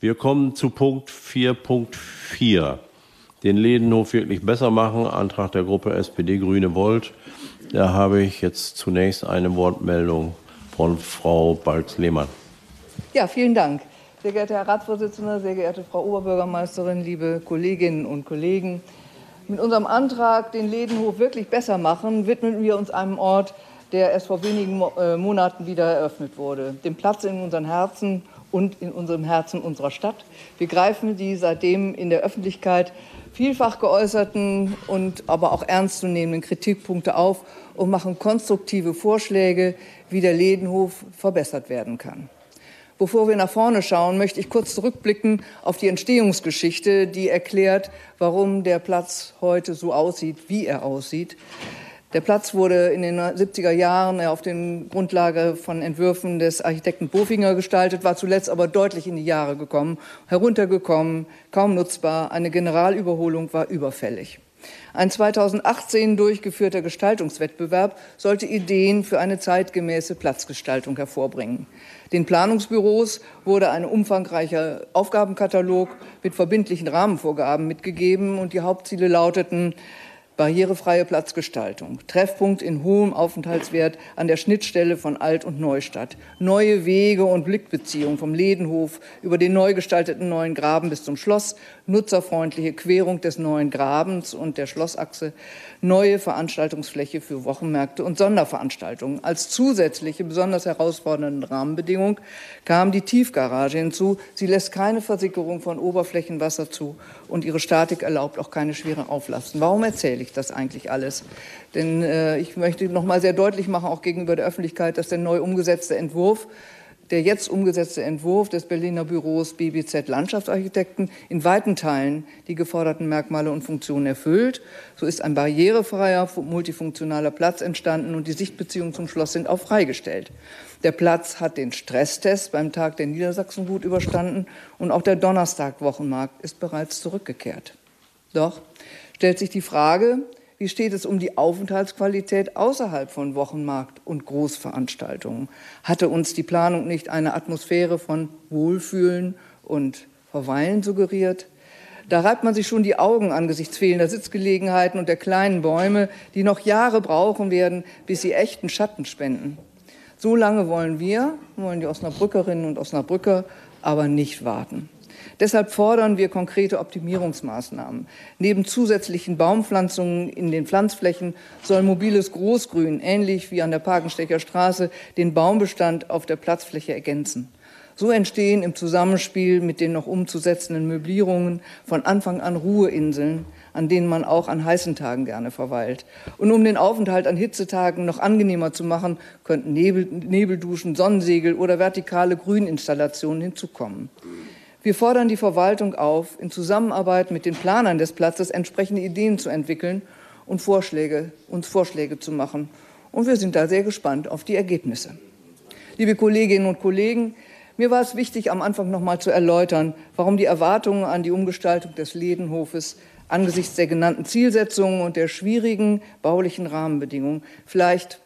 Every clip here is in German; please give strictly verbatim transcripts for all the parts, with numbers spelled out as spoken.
Wir kommen zu Punkt vier Punkt vier. Den Ledenhof wirklich besser machen. Antrag der Gruppe S P D Grüne Volt. Da habe ich jetzt zunächst eine Wortmeldung von Frau Balz-Lehmann. Ja, vielen Dank. Sehr geehrter Herr Ratsvorsitzender, sehr geehrte Frau Oberbürgermeisterin, liebe Kolleginnen und Kollegen. Mit unserem Antrag, den Ledenhof wirklich besser machen, widmen wir uns einem Ort, der erst vor wenigen Monaten wieder eröffnet wurde. Dem Platz in unseren Herzen und in unserem Herzen unserer Stadt. Wir greifen die seitdem in der Öffentlichkeit vielfach geäußerten und aber auch ernstzunehmenden Kritikpunkte auf und machen konstruktive Vorschläge, wie der Ledenhof verbessert werden kann. Bevor wir nach vorne schauen, möchte ich kurz zurückblicken auf die Entstehungsgeschichte, die erklärt, warum der Platz heute so aussieht, wie er aussieht. Der Platz wurde in den siebziger Jahren auf den Grundlage von Entwürfen des Architekten Bofinger gestaltet, war zuletzt aber deutlich in die Jahre gekommen, heruntergekommen, kaum nutzbar. Eine Generalüberholung war überfällig. Ein zweitausendachtzehn durchgeführter Gestaltungswettbewerb sollte Ideen für eine zeitgemäße Platzgestaltung hervorbringen. Den Planungsbüros wurde ein umfangreicher Aufgabenkatalog mit verbindlichen Rahmenvorgaben mitgegeben und die Hauptziele lauteten: barrierefreie Platzgestaltung, Treffpunkt in hohem Aufenthaltswert an der Schnittstelle von Alt- und Neustadt, neue Wege und Blickbeziehungen vom Ledenhof über den neu gestalteten Neuen Graben bis zum Schloss, nutzerfreundliche Querung des Neuen Grabens und der Schlossachse, neue Veranstaltungsfläche für Wochenmärkte und Sonderveranstaltungen. Als zusätzliche, besonders herausfordernde Rahmenbedingung kam die Tiefgarage hinzu. Sie lässt keine Versickerung von Oberflächenwasser zu und ihre Statik erlaubt auch keine schwere Auflasten. Warum erzähle ich das eigentlich alles? Denn äh, ich möchte noch mal sehr deutlich machen, auch gegenüber der Öffentlichkeit, dass der neu umgesetzte Entwurf, der jetzt umgesetzte Entwurf des Berliner Büros B B Z Landschaftsarchitekten in weiten Teilen die geforderten Merkmale und Funktionen erfüllt. So ist ein barrierefreier, multifunktionaler Platz entstanden und die Sichtbeziehungen zum Schloss sind auch freigestellt. Der Platz hat den Stresstest beim Tag der Niedersachsen gut überstanden und auch der Donnerstag-Wochenmarkt ist bereits zurückgekehrt. Doch stellt sich die Frage, wie steht es um die Aufenthaltsqualität außerhalb von Wochenmarkt und Großveranstaltungen? Hatte uns die Planung nicht eine Atmosphäre von Wohlfühlen und Verweilen suggeriert? Da reibt man sich schon die Augen angesichts fehlender Sitzgelegenheiten und der kleinen Bäume, die noch Jahre brauchen werden, bis sie echten Schatten spenden. So lange wollen wir, wollen die Osnabrückerinnen und Osnabrücker, aber nicht warten. Deshalb fordern wir konkrete Optimierungsmaßnahmen. Neben zusätzlichen Baumpflanzungen in den Pflanzflächen soll mobiles Großgrün, ähnlich wie an der Parkenstecher Straße, den Baumbestand auf der Platzfläche ergänzen. So entstehen im Zusammenspiel mit den noch umzusetzenden Möblierungen von Anfang an Ruheinseln, an denen man auch an heißen Tagen gerne verweilt. Und um den Aufenthalt an Hitzetagen noch angenehmer zu machen, könnten Nebel, Nebelduschen, Sonnensegel oder vertikale Grüninstallationen hinzukommen. Wir fordern die Verwaltung auf, in Zusammenarbeit mit den Planern des Platzes entsprechende Ideen zu entwickeln und Vorschläge, uns Vorschläge zu machen. Und wir sind da sehr gespannt auf die Ergebnisse. Liebe Kolleginnen und Kollegen, mir war es wichtig, am Anfang noch mal zu erläutern, warum die Erwartungen an die Umgestaltung des Ledenhofes angesichts der genannten Zielsetzungen und der schwierigen baulichen Rahmenbedingungen vielleicht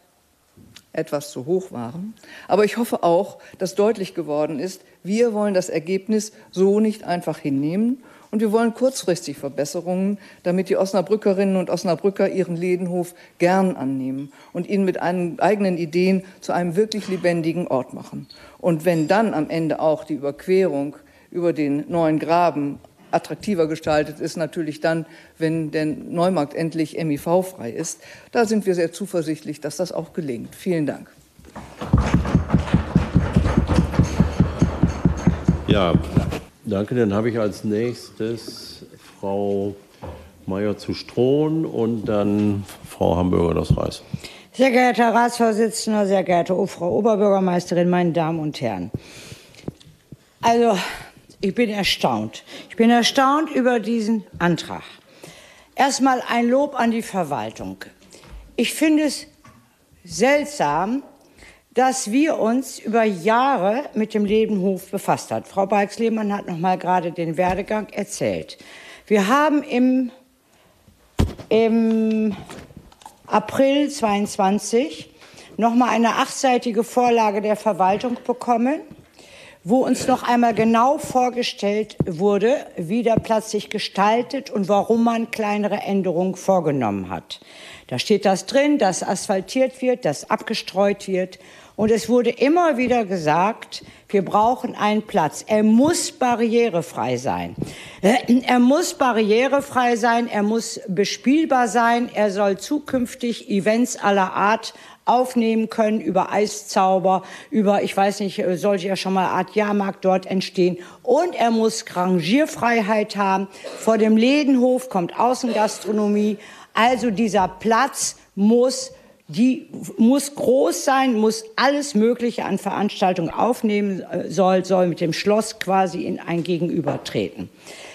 etwas zu hoch waren. Aber ich hoffe auch, dass deutlich geworden ist, wir wollen das Ergebnis so nicht einfach hinnehmen und wir wollen kurzfristig Verbesserungen, damit die Osnabrückerinnen und Osnabrücker ihren Ledenhof gern annehmen und ihn mit einen eigenen Ideen zu einem wirklich lebendigen Ort machen. Und wenn dann am Ende auch die Überquerung über den Neuen Graben attraktiver gestaltet ist, natürlich dann, wenn der Neumarkt endlich M I V-frei ist. Da sind wir sehr zuversichtlich, dass das auch gelingt. Vielen Dank. Ja, danke. Dann habe ich als nächstes Frau Meier zu Strohn und dann Frau Hamburger das Reis. Sehr geehrter Herr Ratsvorsitzender, sehr geehrte Frau Oberbürgermeisterin, meine Damen und Herren. Also, ich bin erstaunt. Ich bin erstaunt über diesen Antrag. Erstmal ein Lob an die Verwaltung. Ich finde es seltsam, dass wir uns über Jahre mit dem Ledenhof befasst haben. Frau Balz-Lehmann hat noch mal gerade den Werdegang erzählt. Wir haben im, im April zweiundzwanzig noch mal eine achtseitige Vorlage der Verwaltung bekommen, wo uns noch einmal genau vorgestellt wurde, wie der Platz sich gestaltet und warum man kleinere Änderungen vorgenommen hat. Da steht das drin, dass asphaltiert wird, dass abgestreut wird. Und es wurde immer wieder gesagt, wir brauchen einen Platz. Er muss barrierefrei sein. Er muss barrierefrei sein, er muss bespielbar sein, er soll zukünftig Events aller Art aufnehmen können, über Eiszauber, über, ich weiß nicht, sollte ja schon mal eine Art Jahrmarkt dort entstehen. Und er muss Rangierfreiheit haben. Vor dem Lädenhof kommt Außengastronomie. Also dieser Platz muss Die muss groß sein, muss alles Mögliche an Veranstaltungen aufnehmen, soll, soll mit dem Schloss quasi in ein Gegenüber treten.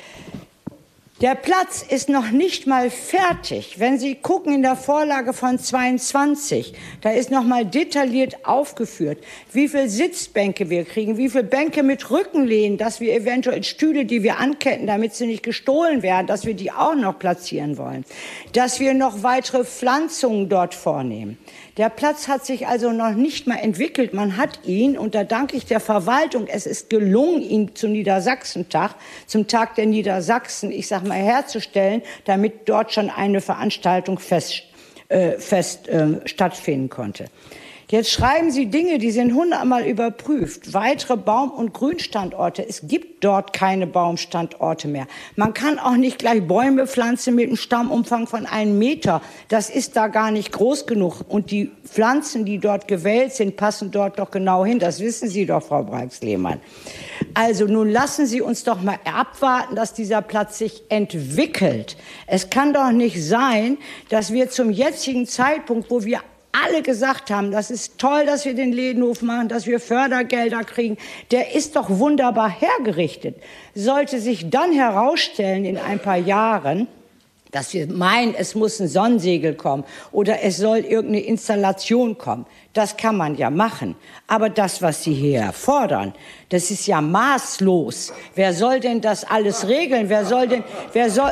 Der Platz ist noch nicht mal fertig. Wenn Sie gucken in der Vorlage von zweiundzwanzig, da ist noch mal detailliert aufgeführt, wie viele Sitzbänke wir kriegen, wie viele Bänke mit Rückenlehnen, dass wir eventuell Stühle, die wir anketten, damit sie nicht gestohlen werden, dass wir die auch noch platzieren wollen, dass wir noch weitere Pflanzungen dort vornehmen. Der Platz hat sich also noch nicht mal entwickelt. Man hat ihn, und da danke ich der Verwaltung, es ist gelungen, ihn zum Niedersachsentag, zum Tag der Niedersachsen, ich sag mal, herzustellen, damit dort schon eine Veranstaltung fest, äh, fest äh, stattfinden konnte. Jetzt schreiben Sie Dinge, die sind hundertmal überprüft. Weitere Baum- und Grünstandorte. Es gibt dort keine Baumstandorte mehr. Man kann auch nicht gleich Bäume pflanzen mit einem Stammumfang von einem Meter. Das ist da gar nicht groß genug. Und die Pflanzen, die dort gewählt sind, passen dort doch genau hin. Das wissen Sie doch, Frau Breix-Lehmann. Also nun lassen Sie uns doch mal abwarten, dass dieser Platz sich entwickelt. Es kann doch nicht sein, dass wir zum jetzigen Zeitpunkt, wo wir alle gesagt haben, das ist toll, dass wir den Lädenhof machen, dass wir Fördergelder kriegen, der ist doch wunderbar hergerichtet. Sollte sich dann herausstellen in ein paar Jahren, dass wir meinen, es muss ein Sonnensegel kommen oder es soll irgendeine Installation kommen, das kann man ja machen. Aber das, was Sie hier fordern, das ist ja maßlos. Wer soll denn das alles regeln? Wer soll denn, wer soll...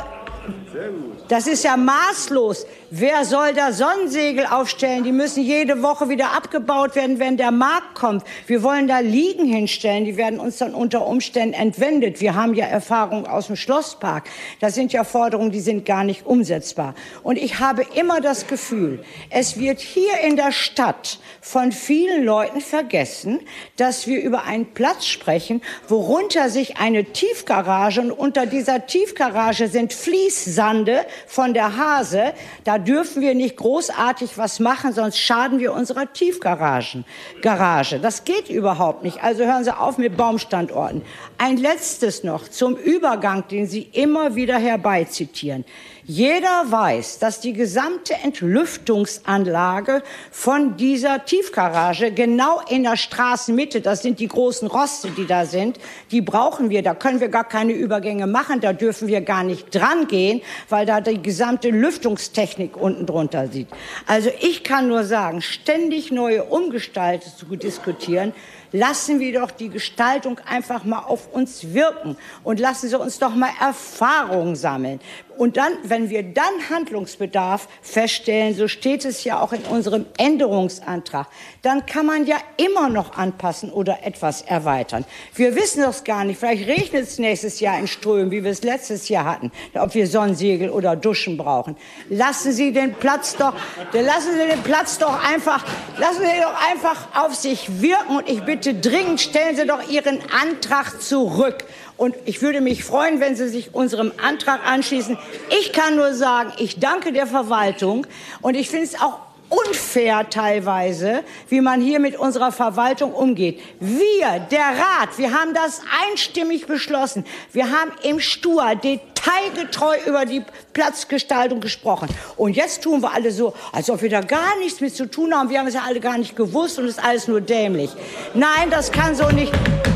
Das ist ja maßlos. Wer soll da Sonnensegel aufstellen? Die müssen jede Woche wieder abgebaut werden, wenn der Markt kommt. Wir wollen da Liegen hinstellen. Die werden uns dann unter Umständen entwendet. Wir haben ja Erfahrung aus dem Schlosspark. Das sind ja Forderungen, die sind gar nicht umsetzbar. Und ich habe immer das Gefühl, es wird hier in der Stadt von vielen Leuten vergessen, dass wir über einen Platz sprechen, worunter sich eine Tiefgarage, und unter dieser Tiefgarage sind Fließsande von der Hase. Da dürfen wir nicht großartig was machen, sonst schaden wir unserer Tiefgaragen. Garage. Das geht überhaupt nicht. Also hören Sie auf mit Baumstandorten. Ein letztes noch zum Übergang, den Sie immer wieder herbeizitieren. Jeder weiß, dass die gesamte Entlüftungsanlage von dieser Tiefgarage genau in der Straßenmitte, das sind die großen Roste, die da sind, die brauchen wir. Da können wir gar keine Übergänge machen, da dürfen wir gar nicht dran gehen, weil da die gesamte Lüftungstechnik unten drunter sieht. Also ich kann nur sagen, ständig neue Umgestalten zu diskutieren, lassen wir doch die Gestaltung einfach mal auf uns wirken und lassen Sie uns doch mal Erfahrungen sammeln. Und dann, wenn wir dann Handlungsbedarf feststellen, so steht es ja auch in unserem Änderungsantrag, dann kann man ja immer noch anpassen oder etwas erweitern. Wir wissen das gar nicht. Vielleicht regnet es nächstes Jahr in Strömen, wie wir es letztes Jahr hatten, ob wir Sonnensegel oder Duschen brauchen. Lassen Sie den Platz doch, lassen Sie den Platz doch einfach, lassen Sie doch einfach auf sich wirken. Und ich bitte dringend, stellen Sie doch Ihren Antrag zurück. Und ich würde mich freuen, wenn Sie sich unserem Antrag anschließen. Ich kann nur sagen, ich danke der Verwaltung und ich finde es auch unfair teilweise, wie man hier mit unserer Verwaltung umgeht. Wir, der Rat, wir haben das einstimmig beschlossen. Wir haben im Stur detailgetreu über die Platzgestaltung gesprochen. Und jetzt tun wir alle so, als ob wir da gar nichts mit zu tun haben. Wir haben es ja alle gar nicht gewusst und es ist alles nur dämlich. Nein, das kann so nicht...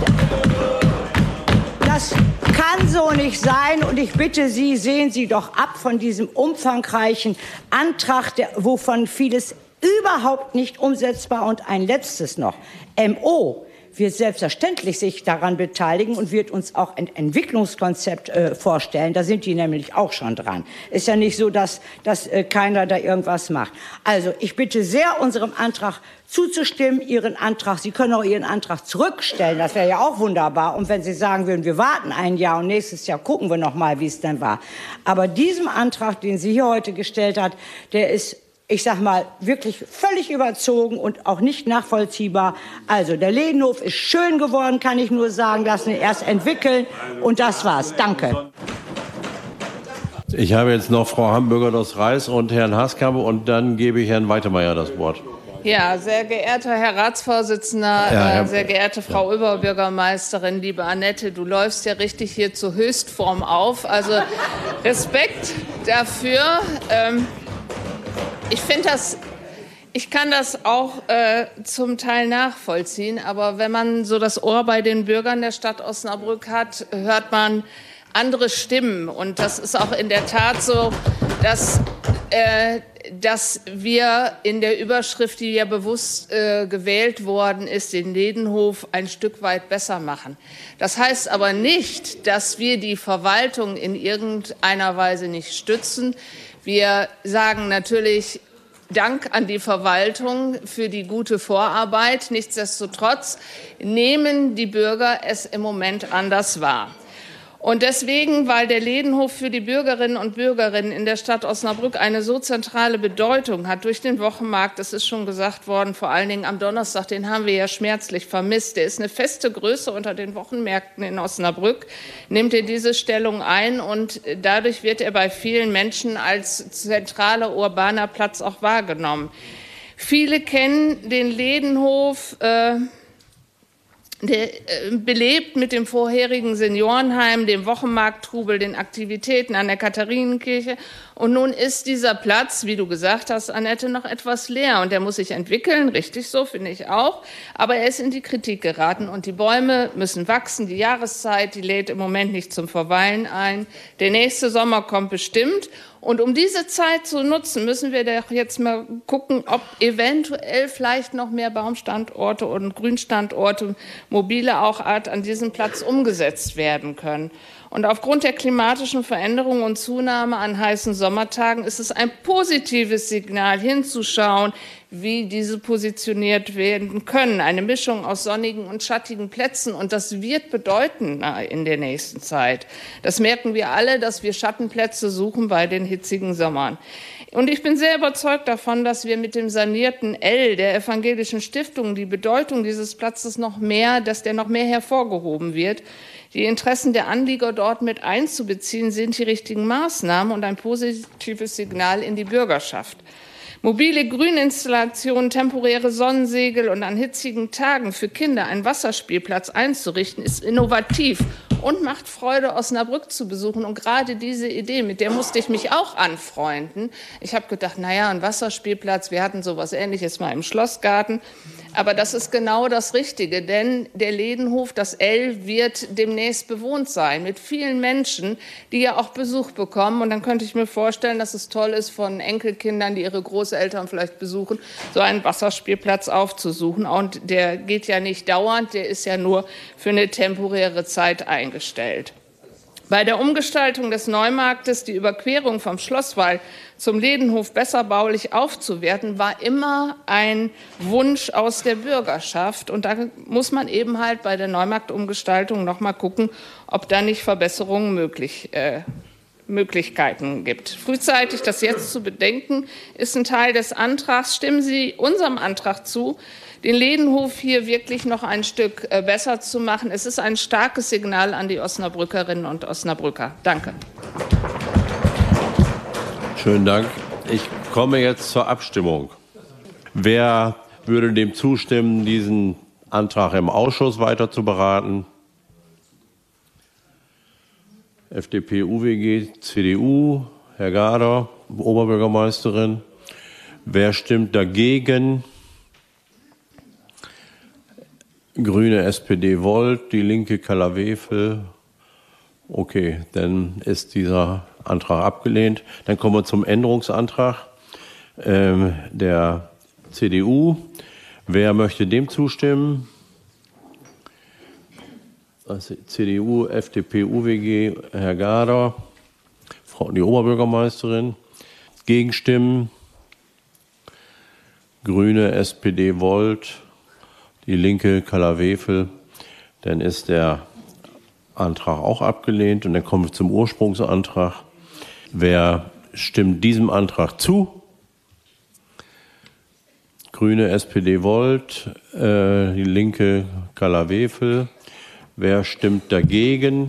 Das kann so nicht sein und ich bitte Sie, sehen Sie doch ab von diesem umfangreichen Antrag, der, wovon vieles überhaupt nicht umsetzbar. Und ein letztes noch. M O, wird selbstverständlich sich daran beteiligen und wird uns auch ein Entwicklungskonzept äh, vorstellen. Da sind die nämlich auch schon dran. Ist ja nicht so, dass, dass äh, keiner da irgendwas macht. Also ich bitte sehr, unserem Antrag zuzustimmen, Ihren Antrag. Sie können auch Ihren Antrag zurückstellen. Das wäre ja auch wunderbar. Und wenn Sie sagen würden, wir warten ein Jahr und nächstes Jahr gucken wir noch mal, wie es dann war. Aber diesem Antrag, den sie hier heute gestellt hat, der ist, ich sag mal, wirklich völlig überzogen und auch nicht nachvollziehbar. Also der Ledenhof ist schön geworden, kann ich nur sagen. Lassen ihn erst entwickeln und das war's. Danke. Ich habe jetzt noch Frau Hamburger das Reis und Herrn Haskamp und dann gebe ich Herrn Weitemeyer das Wort. Ja, sehr geehrter Herr Ratsvorsitzender, ja, Herr, äh, sehr geehrte Frau ja. Oberbürgermeisterin, liebe Annette, du läufst ja richtig hier zur Höchstform auf. Also Respekt dafür. Ähm, ich finde das, ich kann das auch äh, zum Teil nachvollziehen, aber wenn man so das Ohr bei den Bürgern der Stadt Osnabrück hat, hört man andere Stimmen. Und das ist auch in der Tat so, dass äh, dass wir in der Überschrift, die ja bewusst äh, gewählt worden ist, den Ledenhof ein Stück weit besser machen. Das heißt aber nicht, dass wir die Verwaltung in irgendeiner Weise nicht stützen. Wir sagen natürlich Dank an die Verwaltung für die gute Vorarbeit. Nichtsdestotrotz nehmen die Bürger es im Moment anders wahr. Und deswegen, weil der Ledenhof für die Bürgerinnen und Bürger in der Stadt Osnabrück eine so zentrale Bedeutung hat durch den Wochenmarkt, das ist schon gesagt worden, vor allen Dingen am Donnerstag, den haben wir ja schmerzlich vermisst. Der ist eine feste Größe unter den Wochenmärkten in Osnabrück, nimmt er diese Stellung ein und dadurch wird er bei vielen Menschen als zentraler urbaner Platz auch wahrgenommen. Viele kennen den Ledenhof äh, Der, äh, belebt mit dem vorherigen Seniorenheim, dem Wochenmarkttrubel, den Aktivitäten an der Katharinenkirche. Und nun ist dieser Platz, wie du gesagt hast, Annette, noch etwas leer. Und der muss sich entwickeln, richtig so, finde ich auch. Aber er ist in die Kritik geraten. Und die Bäume müssen wachsen. Die Jahreszeit, die lädt im Moment nicht zum Verweilen ein. Der nächste Sommer kommt bestimmt. Und um diese Zeit zu nutzen, müssen wir doch jetzt mal gucken, ob eventuell vielleicht noch mehr Baumstandorte und Grünstandorte, mobile auch Art, an diesem Platz umgesetzt werden können. Und aufgrund der klimatischen Veränderung und Zunahme an heißen Sommertagen ist es ein positives Signal, hinzuschauen, wie diese positioniert werden können. Eine Mischung aus sonnigen und schattigen Plätzen. Und das wird bedeuten in der nächsten Zeit. Das merken wir alle, dass wir Schattenplätze suchen bei den hitzigen Sommern. Und ich bin sehr überzeugt davon, dass wir mit dem sanierten L der Evangelischen Stiftung die Bedeutung dieses Platzes noch mehr, dass der noch mehr hervorgehoben wird. Die Interessen der Anlieger dort mit einzubeziehen, sind die richtigen Maßnahmen und ein positives Signal in die Bürgerschaft. Mobile Grüninstallationen, temporäre Sonnensegel und an hitzigen Tagen für Kinder einen Wasserspielplatz einzurichten, ist innovativ und macht Freude, Osnabrück zu besuchen. Und gerade diese Idee, mit der musste ich mich auch anfreunden. Ich habe gedacht, naja, ein Wasserspielplatz, wir hatten sowas Ähnliches mal im Schlossgarten. Aber das ist genau das Richtige, denn der Ledenhof, das L, wird demnächst bewohnt sein mit vielen Menschen, die ja auch Besuch bekommen. Und dann könnte ich mir vorstellen, dass es toll ist, von Enkelkindern, die ihre Großeltern vielleicht besuchen, so einen Wasserspielplatz aufzusuchen. Und der geht ja nicht dauernd, der ist ja nur für eine temporäre Zeit eingestellt. Bei der Umgestaltung des Neumarktes, die Überquerung vom Schlosswall zum Ledenhof besser baulich aufzuwerten, war immer ein Wunsch aus der Bürgerschaft. Und da muss man eben halt bei der Neumarktumgestaltung noch mal gucken, ob da nicht Verbesserungen möglich äh, Möglichkeiten gibt. Frühzeitig das jetzt zu bedenken, ist ein Teil des Antrags. Stimmen Sie unserem Antrag zu, den Ledenhof hier wirklich noch ein Stück besser zu machen. Es ist ein starkes Signal an die Osnabrückerinnen und Osnabrücker. Danke. Schönen Dank. Ich komme jetzt zur Abstimmung. Wer würde dem zustimmen, diesen Antrag im Ausschuss weiter zu beraten? F D P, U W G, C D U, Herr Gader, Oberbürgermeisterin. Wer stimmt dagegen? Grüne, S P D, Volt, die Linke, Keller-Wefel. Okay, dann ist dieser Antrag abgelehnt. Dann kommen wir zum Änderungsantrag ähm, der C D U. Wer möchte dem zustimmen? C D U, F D P, U W G, Herr Gader, Frau, die Oberbürgermeisterin. Gegenstimmen, Grüne, S P D, Volt, die Linke, Kalla-Wefel. Dann ist der Antrag auch abgelehnt und dann kommen wir zum Ursprungsantrag. Wer stimmt diesem Antrag zu? Grüne, S P D, Volt, äh, die Linke, Kalla-Wefel. Wer stimmt dagegen?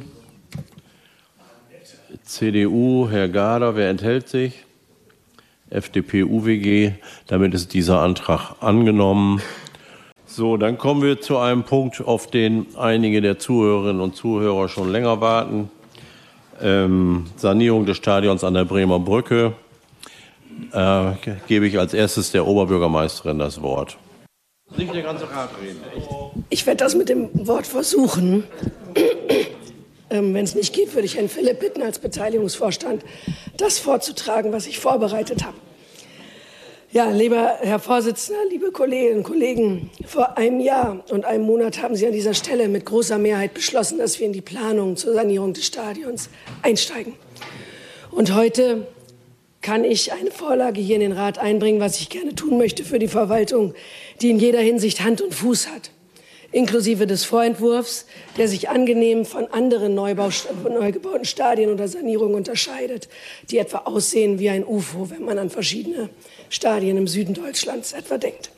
C D U, Herr Gader. Wer enthält sich? F D P, U W G. Damit ist dieser Antrag angenommen. So, dann kommen wir zu einem Punkt, auf den einige der Zuhörerinnen und Zuhörer schon länger warten. Ähm, Sanierung des Stadions an der Bremer Brücke. Äh, gebe ich als erstes der Oberbürgermeisterin das Wort. Nicht der ganze Rat reden. Echt. Ich werde das mit dem Wort versuchen. ähm, Wenn es nicht geht, würde ich Herrn Philipp bitten, als Beteiligungsvorstand das vorzutragen, was ich vorbereitet habe. Ja, lieber Herr Vorsitzender, liebe Kolleginnen und Kollegen, vor einem Jahr und einem Monat haben Sie an dieser Stelle mit großer Mehrheit beschlossen, dass wir in die Planung zur Sanierung des Stadions einsteigen. Und heute kann ich eine Vorlage hier in den Rat einbringen, was ich gerne tun möchte für die Verwaltung, die in jeder Hinsicht Hand und Fuß hat, inklusive des Vorentwurfs, der sich angenehm von anderen Neubau, neu gebauten Stadien oder Sanierungen unterscheidet, die etwa aussehen wie ein U F O, wenn man an verschiedene Stadien im Süden Deutschlands etwa denkt.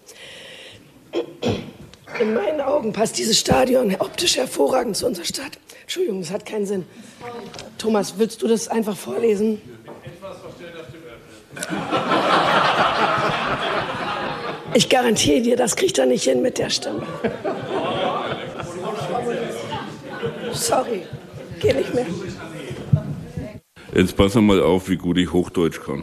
In meinen Augen passt dieses Stadion optisch hervorragend zu unserer Stadt. Entschuldigung, das hat keinen Sinn. Thomas, willst du das einfach vorlesen? Ich garantiere dir, das kriegt er nicht hin mit der Stimme. Sorry, geht nicht mehr. Jetzt pass mal auf, wie gut ich Hochdeutsch kann.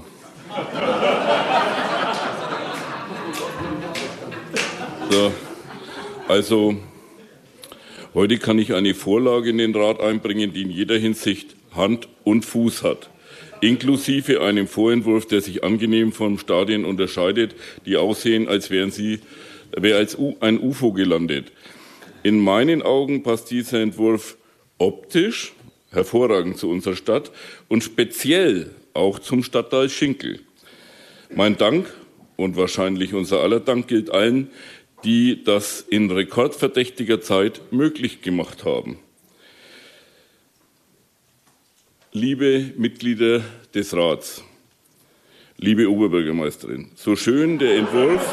So, also, heute kann ich eine Vorlage in den Rat einbringen, die in jeder Hinsicht Hand und Fuß hat. Inklusive einem Vorentwurf, der sich angenehm vom Stadion unterscheidet, die aussehen, als wären sie, wäre als ein U F O gelandet. In meinen Augen passt dieser Entwurf optisch hervorragend zu unserer Stadt und speziell auch zum Stadtteil Schinkel. Mein Dank und wahrscheinlich unser aller Dank gilt allen, die das in rekordverdächtiger Zeit möglich gemacht haben. Liebe Mitglieder des Rats, liebe Oberbürgermeisterin, so schön der Entwurf,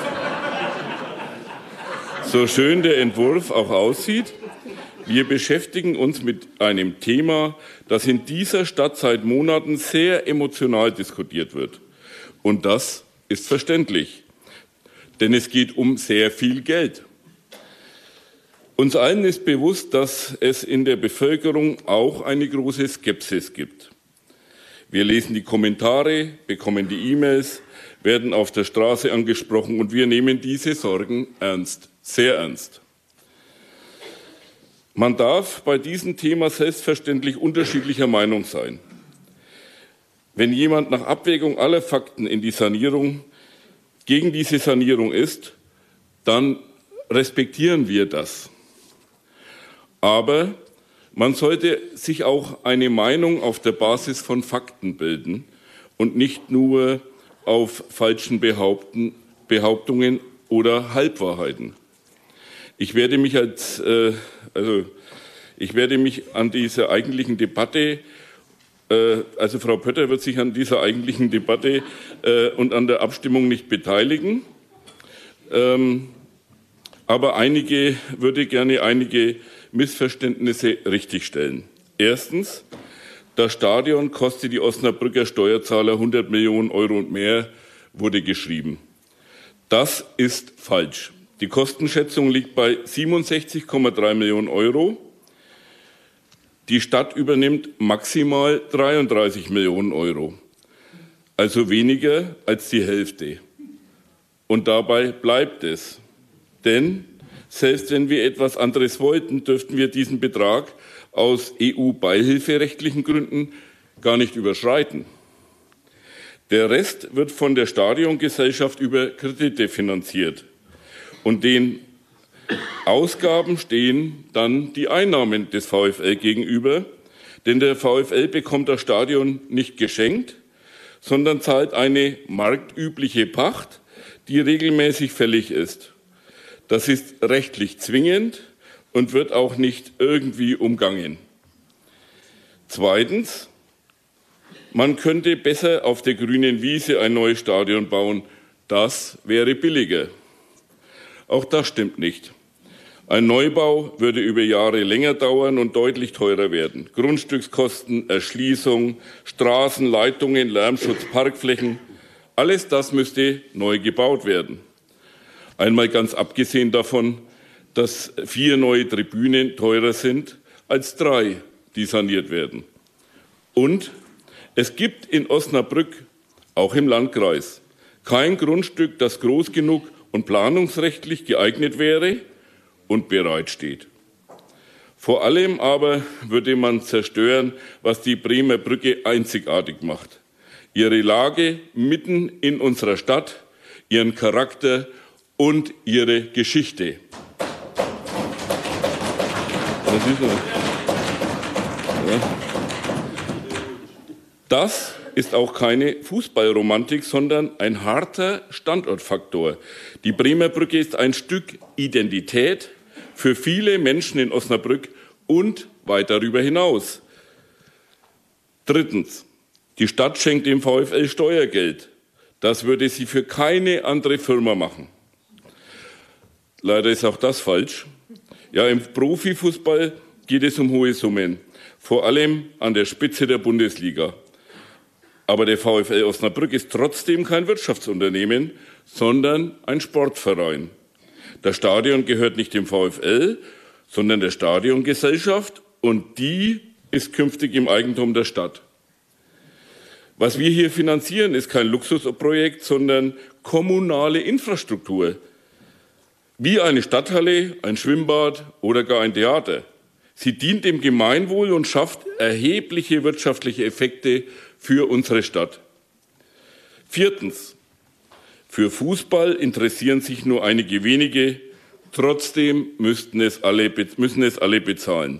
so schön der Entwurf auch aussieht, wir beschäftigen uns mit einem Thema, das in dieser Stadt seit Monaten sehr emotional diskutiert wird. Und das ist verständlich, denn es geht um sehr viel Geld. Uns allen ist bewusst, dass es in der Bevölkerung auch eine große Skepsis gibt. Wir lesen die Kommentare, bekommen die E-Mails, werden auf der Straße angesprochen und wir nehmen diese Sorgen ernst, sehr ernst. Man darf bei diesem Thema selbstverständlich unterschiedlicher Meinung sein. Wenn jemand nach Abwägung aller Fakten in die Sanierung, gegen diese Sanierung ist, dann respektieren wir das. Aber man sollte sich auch eine Meinung auf der Basis von Fakten bilden und nicht nur auf falschen Behaupten, Behauptungen oder Halbwahrheiten. Ich werde mich als, äh, also ich werde mich an dieser eigentlichen Debatte, äh, also Frau Pötter wird sich an dieser eigentlichen Debatte äh, und an der Abstimmung nicht beteiligen. Ähm, aber einige würde gerne einige Missverständnisse richtigstellen. Erstens, das Stadion kostet die Osnabrücker Steuerzahler hundert Millionen Euro und mehr, wurde geschrieben. Das ist falsch. Die Kostenschätzung liegt bei siebenundsechzig Komma drei Millionen Euro. Die Stadt übernimmt maximal dreiunddreißig Millionen Euro, also weniger als die Hälfte. Und dabei bleibt es. Denn selbst wenn wir etwas anderes wollten, dürften wir diesen Betrag aus E U-beihilferechtlichen Gründen gar nicht überschreiten. Der Rest wird von der Stadiongesellschaft über Kredite finanziert. Und den Ausgaben stehen dann die Einnahmen des VfL gegenüber, denn der VfL bekommt das Stadion nicht geschenkt, sondern zahlt eine marktübliche Pacht, die regelmäßig fällig ist. Das ist rechtlich zwingend und wird auch nicht irgendwie umgangen. Zweitens, man könnte besser auf der grünen Wiese ein neues Stadion bauen. Das wäre billiger. Auch das stimmt nicht. Ein Neubau würde über Jahre länger dauern und deutlich teurer werden. Grundstückskosten, Erschließung, Straßen, Leitungen, Lärmschutz, Parkflächen, alles das müsste neu gebaut werden. Einmal ganz abgesehen davon, dass vier neue Tribünen teurer sind als drei, die saniert werden. Und es gibt in Osnabrück, auch im Landkreis, kein Grundstück, das groß genug und planungsrechtlich geeignet wäre und bereitsteht. Vor allem aber würde man zerstören, was die Bremer Brücke einzigartig macht. Ihre Lage mitten in unserer Stadt, ihren Charakter und ihre Geschichte. Das ist auch keine Fußballromantik, sondern ein harter Standortfaktor. Die Bremer Brücke ist ein Stück Identität für viele Menschen in Osnabrück und weit darüber hinaus. Drittens. Die Stadt schenkt dem VfL Steuergeld. Das würde sie für keine andere Firma machen. Leider ist auch das falsch. Ja, im Profifußball geht es um hohe Summen, vor allem an der Spitze der Bundesliga. Aber der VfL Osnabrück ist trotzdem kein Wirtschaftsunternehmen, sondern ein Sportverein. Das Stadion gehört nicht dem VfL, sondern der Stadiongesellschaft, und die ist künftig im Eigentum der Stadt. Was wir hier finanzieren, ist kein Luxusprojekt, sondern kommunale Infrastruktur. Wie eine Stadthalle, ein Schwimmbad oder gar ein Theater. Sie dient dem Gemeinwohl und schafft erhebliche wirtschaftliche Effekte für unsere Stadt. Viertens. Für Fußball interessieren sich nur einige wenige. Trotzdem müssten es alle, müssen es alle bezahlen.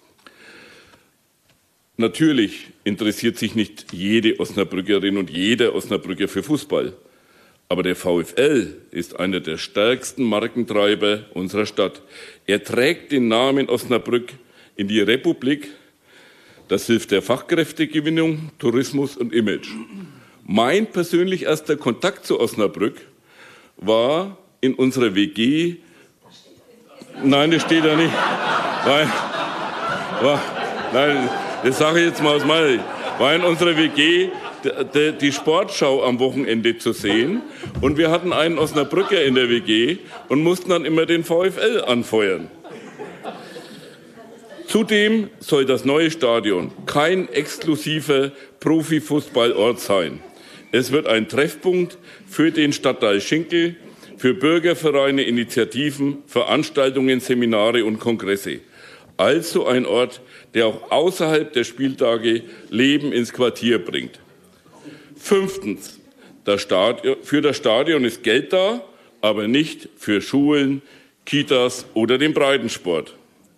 Natürlich interessiert sich nicht jede Osnabrückerin und jeder Osnabrücker für Fußball. Aber der VfL ist einer der stärksten Markentreiber unserer Stadt. Er trägt den Namen Osnabrück in die Republik. Das hilft der Fachkräftegewinnung, Tourismus und Image. Mein persönlich erster Kontakt zu Osnabrück war in unserer W G. Nein, das steht da nicht. Nein, war, nein das sage ich jetzt mal aus meiner Sicht. War in unserer W G die Sportschau am Wochenende zu sehen. Und wir hatten einen Osnabrücker in der W G und mussten dann immer den VfL anfeuern. Zudem soll das neue Stadion kein exklusiver Profifußballort sein. Es wird ein Treffpunkt für den Stadtteil Schinkel, für Bürgervereine, Initiativen, Veranstaltungen, Seminare und Kongresse. Also ein Ort, der auch außerhalb der Spieltage Leben ins Quartier bringt. Fünftens. Das Stadion, für das Stadion ist Geld da, aber nicht für Schulen, Kitas oder den Breitensport.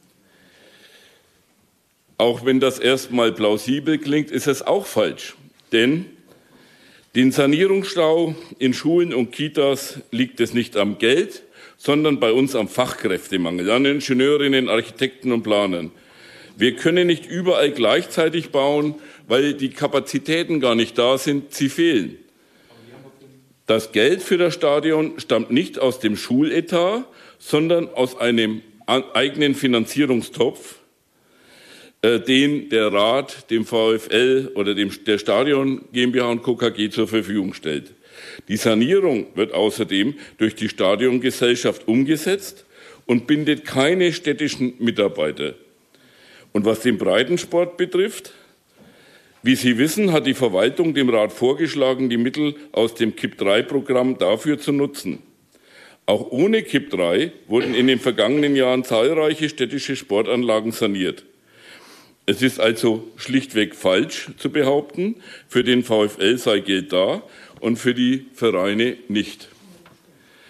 Auch wenn das erstmal plausibel klingt, ist es auch falsch. Denn den Sanierungsstau in Schulen und Kitas liegt es nicht am Geld, sondern bei uns am Fachkräftemangel, an Ingenieurinnen, Architekten und Planern. Wir können nicht überall gleichzeitig bauen, weil die Kapazitäten gar nicht da sind, sie fehlen. Das Geld für das Stadion stammt nicht aus dem Schuletat, sondern aus einem eigenen Finanzierungstopf, den der Rat dem VfL oder dem, der Stadion GmbH und Co. K G zur Verfügung stellt. Die Sanierung wird außerdem durch die Stadiongesellschaft umgesetzt und bindet keine städtischen Mitarbeiter. Und was den Breitensport betrifft, wie Sie wissen, hat die Verwaltung dem Rat vorgeschlagen, die Mittel aus dem K I P drei Programm dafür zu nutzen. Auch ohne K I P drei wurden in den vergangenen Jahren zahlreiche städtische Sportanlagen saniert. Es ist also schlichtweg falsch zu behaupten, für den VfL sei Geld da und für die Vereine nicht.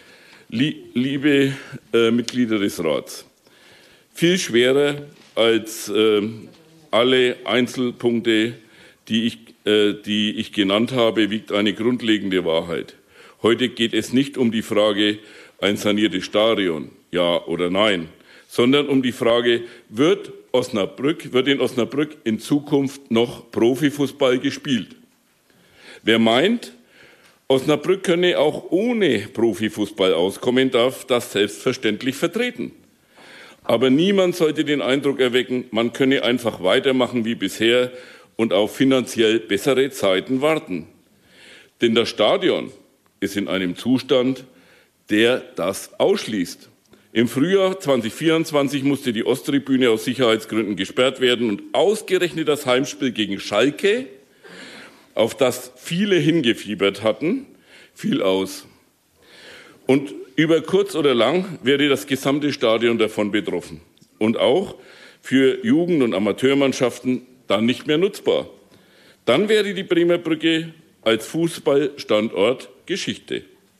Liebe äh, Mitglieder des Rats, viel schwerer als äh, alle Einzelpunkte, die ich, äh, die ich genannt habe, wiegt eine grundlegende Wahrheit. Heute geht es nicht um die Frage, ein saniertes Stadion, ja oder nein, sondern um die Frage, wird Osnabrück, wird in Osnabrück in Zukunft noch Profifußball gespielt? Wer meint, Osnabrück könne auch ohne Profifußball auskommen, darf das selbstverständlich vertreten. Aber niemand sollte den Eindruck erwecken, man könne einfach weitermachen wie bisher und auf finanziell bessere Zeiten warten. Denn das Stadion ist in einem Zustand, der das ausschließt. Im Frühjahr zweitausendvierundzwanzig musste die Osttribüne aus Sicherheitsgründen gesperrt werden und ausgerechnet das Heimspiel gegen Schalke, auf das viele hingefiebert hatten, fiel aus. Und über kurz oder lang wäre das gesamte Stadion davon betroffen und auch für Jugend- und Amateurmannschaften dann nicht mehr nutzbar. Dann wäre die Bremer Brücke als Fußballstandort Geschichte.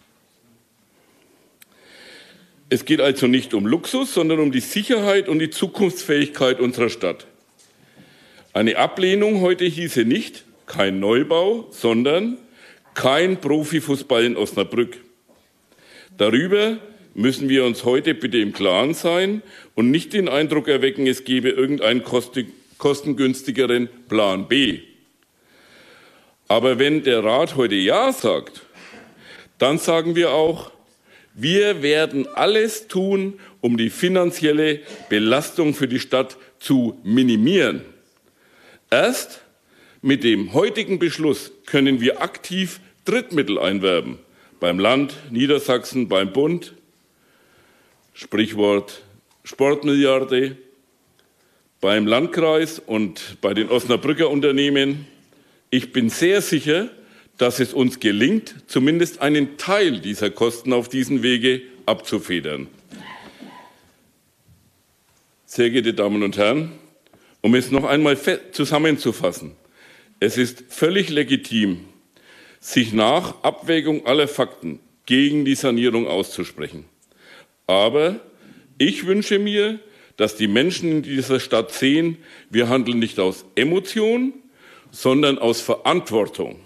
Es geht also nicht um Luxus, sondern um die Sicherheit und die Zukunftsfähigkeit unserer Stadt. Eine Ablehnung heute hieße nicht kein Neubau, sondern kein Profifußball in Osnabrück. Darüber müssen wir uns heute bitte im Klaren sein und nicht den Eindruck erwecken, es gebe irgendeinen kostengünstigeren Plan B. Aber wenn der Rat heute Ja sagt, dann sagen wir auch, wir werden alles tun, um die finanzielle Belastung für die Stadt zu minimieren. Erst mit dem heutigen Beschluss können wir aktiv Drittmittel einwerben. Beim Land, Niedersachsen, beim Bund, Sprichwort Sportmilliarde, beim Landkreis und bei den Osnabrücker Unternehmen. Ich bin sehr sicher, dass es uns gelingt, zumindest einen Teil dieser Kosten auf diesem Wege abzufedern. Sehr geehrte Damen und Herren, um es noch einmal zusammenzufassen, es ist völlig legitim, sich nach Abwägung aller Fakten gegen die Sanierung auszusprechen. Aber ich wünsche mir, dass die Menschen in dieser Stadt sehen, wir handeln nicht aus Emotion, sondern aus Verantwortung.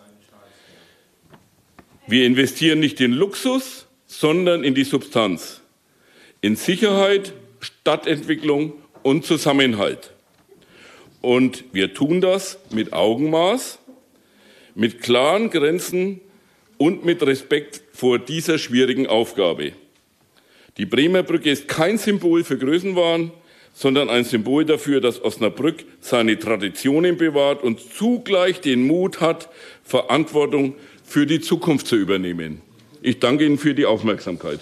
Wir investieren nicht in Luxus, sondern in die Substanz, in Sicherheit, Stadtentwicklung und Zusammenhalt. Und wir tun das mit Augenmaß, mit klaren Grenzen und mit Respekt vor dieser schwierigen Aufgabe. Die Bremer Brücke ist kein Symbol für Größenwahn, sondern ein Symbol dafür, dass Osnabrück seine Traditionen bewahrt und zugleich den Mut hat, Verantwortung für die Zukunft zu übernehmen. Ich danke Ihnen für die Aufmerksamkeit.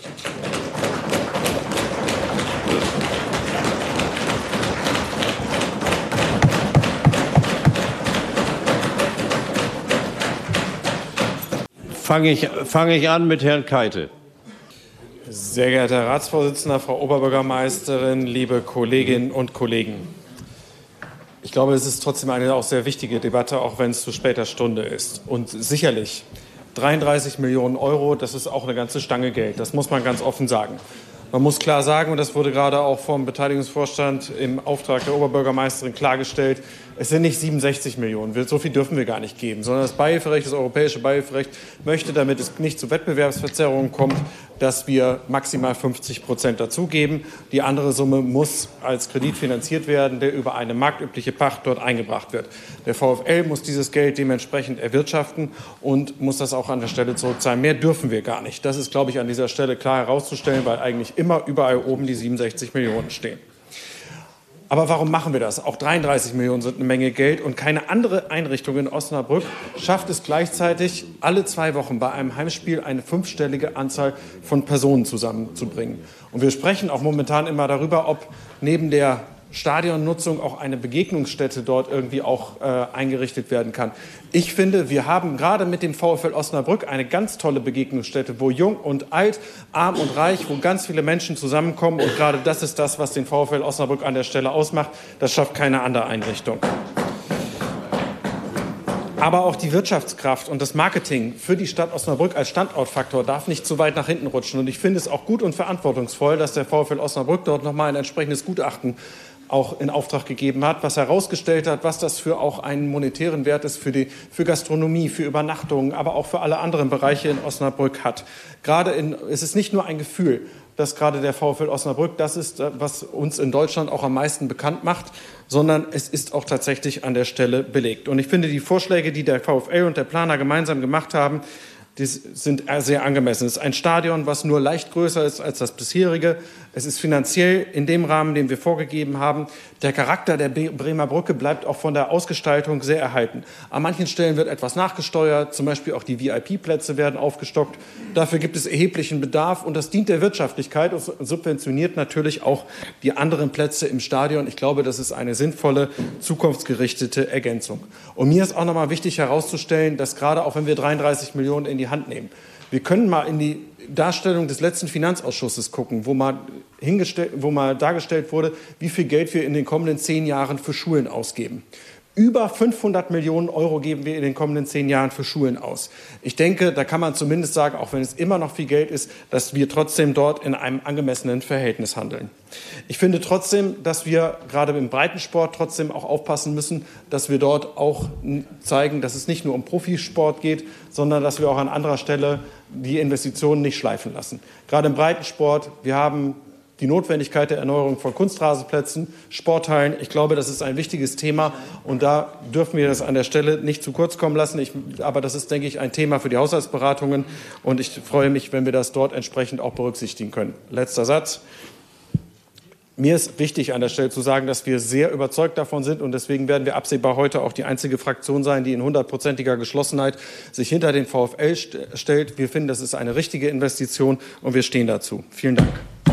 Fange ich, fange ich an mit Herrn Keite. Sehr geehrter Herr Ratsvorsitzender, Frau Oberbürgermeisterin, liebe Kolleginnen und Kollegen. Ich glaube, es ist trotzdem eine auch sehr wichtige Debatte, auch wenn es zu später Stunde ist. Und sicherlich, dreiunddreißig Millionen Euro, das ist auch eine ganze Stange Geld. Das muss man ganz offen sagen. Man muss klar sagen, und das wurde gerade auch vom Beteiligungsvorstand im Auftrag der Oberbürgermeisterin klargestellt, es sind nicht siebenundsechzig Millionen. So viel dürfen wir gar nicht geben, sondern das Beihilferecht, das europäische Beihilferecht möchte, damit es nicht zu Wettbewerbsverzerrungen kommt, dass wir maximal fünfzig Prozent dazugeben. Die andere Summe muss als Kredit finanziert werden, der über eine marktübliche Pacht dort eingebracht wird. Der VfL muss dieses Geld dementsprechend erwirtschaften und muss das auch an der Stelle zurückzahlen. Mehr dürfen wir gar nicht. Das ist, glaube ich, an dieser Stelle klar herauszustellen, weil eigentlich immer überall oben die siebenundsechzig Millionen stehen. Aber warum machen wir das? Auch dreiunddreißig Millionen sind eine Menge Geld und keine andere Einrichtung in Osnabrück schafft es gleichzeitig, alle zwei Wochen bei einem Heimspiel eine fünfstellige Anzahl von Personen zusammenzubringen. Und wir sprechen auch momentan immer darüber, ob neben der Stadionnutzung auch eine Begegnungsstätte dort irgendwie auch äh, eingerichtet werden kann. Ich finde, wir haben gerade mit dem VfL Osnabrück eine ganz tolle Begegnungsstätte, wo jung und alt, arm und reich, wo ganz viele Menschen zusammenkommen. Und gerade das ist das, was den VfL Osnabrück an der Stelle ausmacht. Das schafft keine andere Einrichtung. Aber auch die Wirtschaftskraft und das Marketing für die Stadt Osnabrück als Standortfaktor darf nicht zu weit nach hinten rutschen. Und ich finde es auch gut und verantwortungsvoll, dass der VfL Osnabrück dort nochmal ein entsprechendes Gutachten auch in Auftrag gegeben hat, was herausgestellt hat, was das für auch einen monetären Wert ist für die, für Gastronomie, für Übernachtungen, aber auch für alle anderen Bereiche in Osnabrück hat. Gerade in, es ist nicht nur ein Gefühl, dass gerade der VfL Osnabrück das ist, was uns in Deutschland auch am meisten bekannt macht, sondern es ist auch tatsächlich an der Stelle belegt. Und ich finde, die Vorschläge, die der VfL und der Planer gemeinsam gemacht haben, die sind sehr angemessen. Es ist ein Stadion, was nur leicht größer ist als das bisherige. Es ist finanziell in dem Rahmen, den wir vorgegeben haben. Der Charakter der Bremer Brücke bleibt auch von der Ausgestaltung sehr erhalten. An manchen Stellen wird etwas nachgesteuert, zum Beispiel auch die V I P-Plätze werden aufgestockt. Dafür gibt es erheblichen Bedarf und das dient der Wirtschaftlichkeit und subventioniert natürlich auch die anderen Plätze im Stadion. Ich glaube, das ist eine sinnvolle, zukunftsgerichtete Ergänzung. Und mir ist auch noch mal wichtig herauszustellen, dass gerade auch wenn wir dreiunddreißig Millionen in die Hand nehmen, wir können mal in die Darstellung des letzten Finanzausschusses gucken, wo mal, hingestellt, wo mal dargestellt wurde, wie viel Geld wir in den kommenden zehn Jahren für Schulen ausgeben. Über fünfhundert Millionen Euro geben wir in den kommenden zehn Jahren für Schulen aus. Ich denke, da kann man zumindest sagen, auch wenn es immer noch viel Geld ist, dass wir trotzdem dort in einem angemessenen Verhältnis handeln. Ich finde trotzdem, dass wir gerade im Breitensport trotzdem auch aufpassen müssen, dass wir dort auch zeigen, dass es nicht nur um Profisport geht, sondern dass wir auch an anderer Stelle die Investitionen nicht schleifen lassen. Gerade im Breitensport, wir haben die Notwendigkeit der Erneuerung von Kunstrasenplätzen, Sporthallen. Ich glaube, das ist ein wichtiges Thema und da dürfen wir das an der Stelle nicht zu kurz kommen lassen. Ich, aber das ist, denke ich, ein Thema für die Haushaltsberatungen und ich freue mich, wenn wir das dort entsprechend auch berücksichtigen können. Letzter Satz. Mir ist wichtig, an der Stelle zu sagen, dass wir sehr überzeugt davon sind und deswegen werden wir absehbar heute auch die einzige Fraktion sein, die in hundertprozentiger Geschlossenheit sich hinter den VfL st- stellt. Wir finden, das ist eine richtige Investition und wir stehen dazu. Vielen Dank.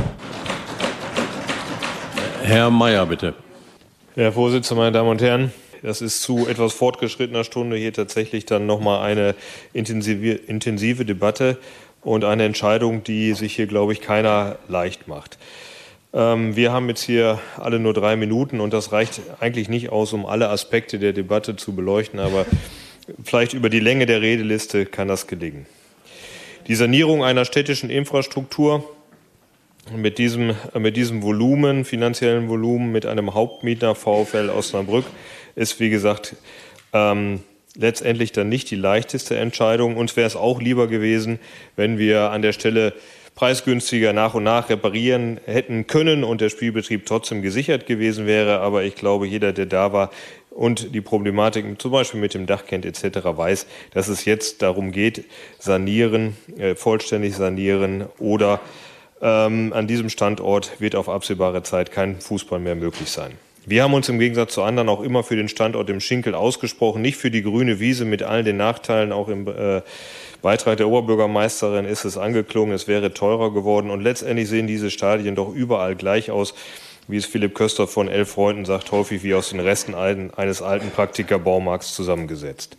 Herr Mayer, bitte. Herr Vorsitzender, meine Damen und Herren, das ist zu etwas fortgeschrittener Stunde hier tatsächlich dann nochmal eine intensive, intensive Debatte und eine Entscheidung, die sich hier, glaube ich, keiner leicht macht. Ähm, wir haben jetzt hier alle nur drei Minuten und das reicht eigentlich nicht aus, um alle Aspekte der Debatte zu beleuchten, aber vielleicht über die Länge der Redeliste kann das gelingen. Die Sanierung einer städtischen Infrastruktur Mit diesem, mit diesem Volumen, finanziellen Volumen, mit einem Hauptmieter VfL Osnabrück ist, wie gesagt, ähm, letztendlich dann nicht die leichteste Entscheidung. Uns wäre es auch lieber gewesen, wenn wir an der Stelle preisgünstiger nach und nach reparieren hätten können und der Spielbetrieb trotzdem gesichert gewesen wäre. Aber ich glaube, jeder, der da war und die Problematik zum Beispiel mit dem Dach kennt et cetera, weiß, dass es jetzt darum geht, sanieren, äh, vollständig sanieren oder Ähm, an diesem Standort wird auf absehbare Zeit kein Fußball mehr möglich sein. Wir haben uns im Gegensatz zu anderen auch immer für den Standort im Schinkel ausgesprochen, nicht für die grüne Wiese mit all den Nachteilen. Auch im äh, Beitrag der Oberbürgermeisterin ist es angeklungen, es wäre teurer geworden. Und letztendlich sehen diese Stadien doch überall gleich aus, wie es Philipp Köster von Elf Freunden sagt, häufig wie aus den Resten eines alten Praktikerbaumarkts zusammengesetzt.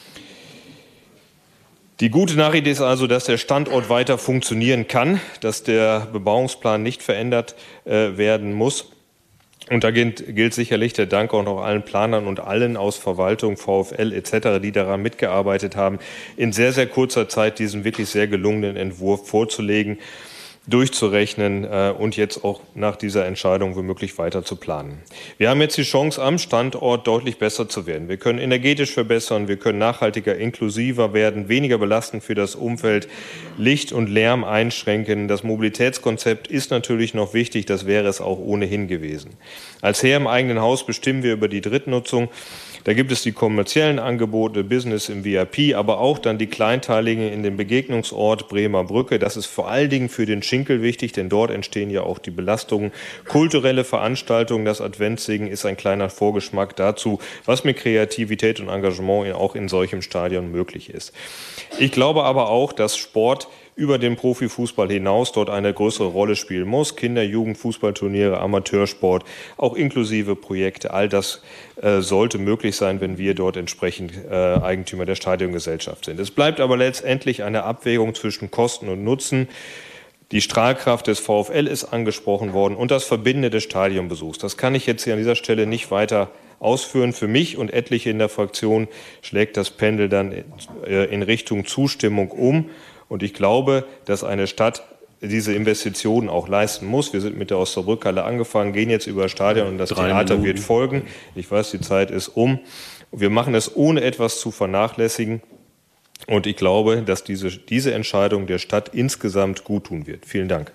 Die gute Nachricht ist also, dass der Standort weiter funktionieren kann, dass der Bebauungsplan nicht verändert äh, werden muss. Und da gilt, gilt sicherlich der Dank auch noch allen Planern und allen aus Verwaltung, VfL et cetera, die daran mitgearbeitet haben, in sehr, sehr kurzer Zeit diesen wirklich sehr gelungenen Entwurf vorzulegen, durchzurechnen äh, und jetzt auch nach dieser Entscheidung womöglich weiter zu planen. Wir haben jetzt die Chance, am Standort deutlich besser zu werden. Wir können energetisch verbessern, wir können nachhaltiger, inklusiver werden, weniger belastend für das Umfeld, Licht und Lärm einschränken. Das Mobilitätskonzept ist natürlich noch wichtig, das wäre es auch ohnehin gewesen. Als Herr im eigenen Haus bestimmen wir über die Drittnutzung. Da gibt es die kommerziellen Angebote, Business im V I P, aber auch dann die kleinteiligen in dem Begegnungsort Bremer Brücke. Das ist vor allen Dingen für den Schinkel wichtig, denn dort entstehen ja auch die Belastungen. Kulturelle Veranstaltungen, das Adventssingen ist ein kleiner Vorgeschmack dazu, was mit Kreativität und Engagement auch in solchem Stadion möglich ist. Ich glaube aber auch, dass Sport über den Profifußball hinaus dort eine größere Rolle spielen muss. Kinder-, Jugend-, Fußballturniere, Amateursport, auch inklusive Projekte. All das äh, sollte möglich sein, wenn wir dort entsprechend äh, Eigentümer der Stadiongesellschaft sind. Es bleibt aber letztendlich eine Abwägung zwischen Kosten und Nutzen. Die Strahlkraft des VfL ist angesprochen worden und das Verbindende des Stadionbesuchs. Das kann ich jetzt hier an dieser Stelle nicht weiter ausführen. Für mich und etliche in der Fraktion schlägt das Pendel dann in Richtung Zustimmung um. Und ich glaube, dass eine Stadt diese Investitionen auch leisten muss. Wir sind mit der Osterbrückhalle angefangen, gehen jetzt über das Stadion und das Drei Theater Minuten. wird folgen. Ich weiß, die Zeit ist um. Wir machen es ohne etwas zu vernachlässigen. Und ich glaube, dass diese, diese Entscheidung der Stadt insgesamt guttun wird. Vielen Dank.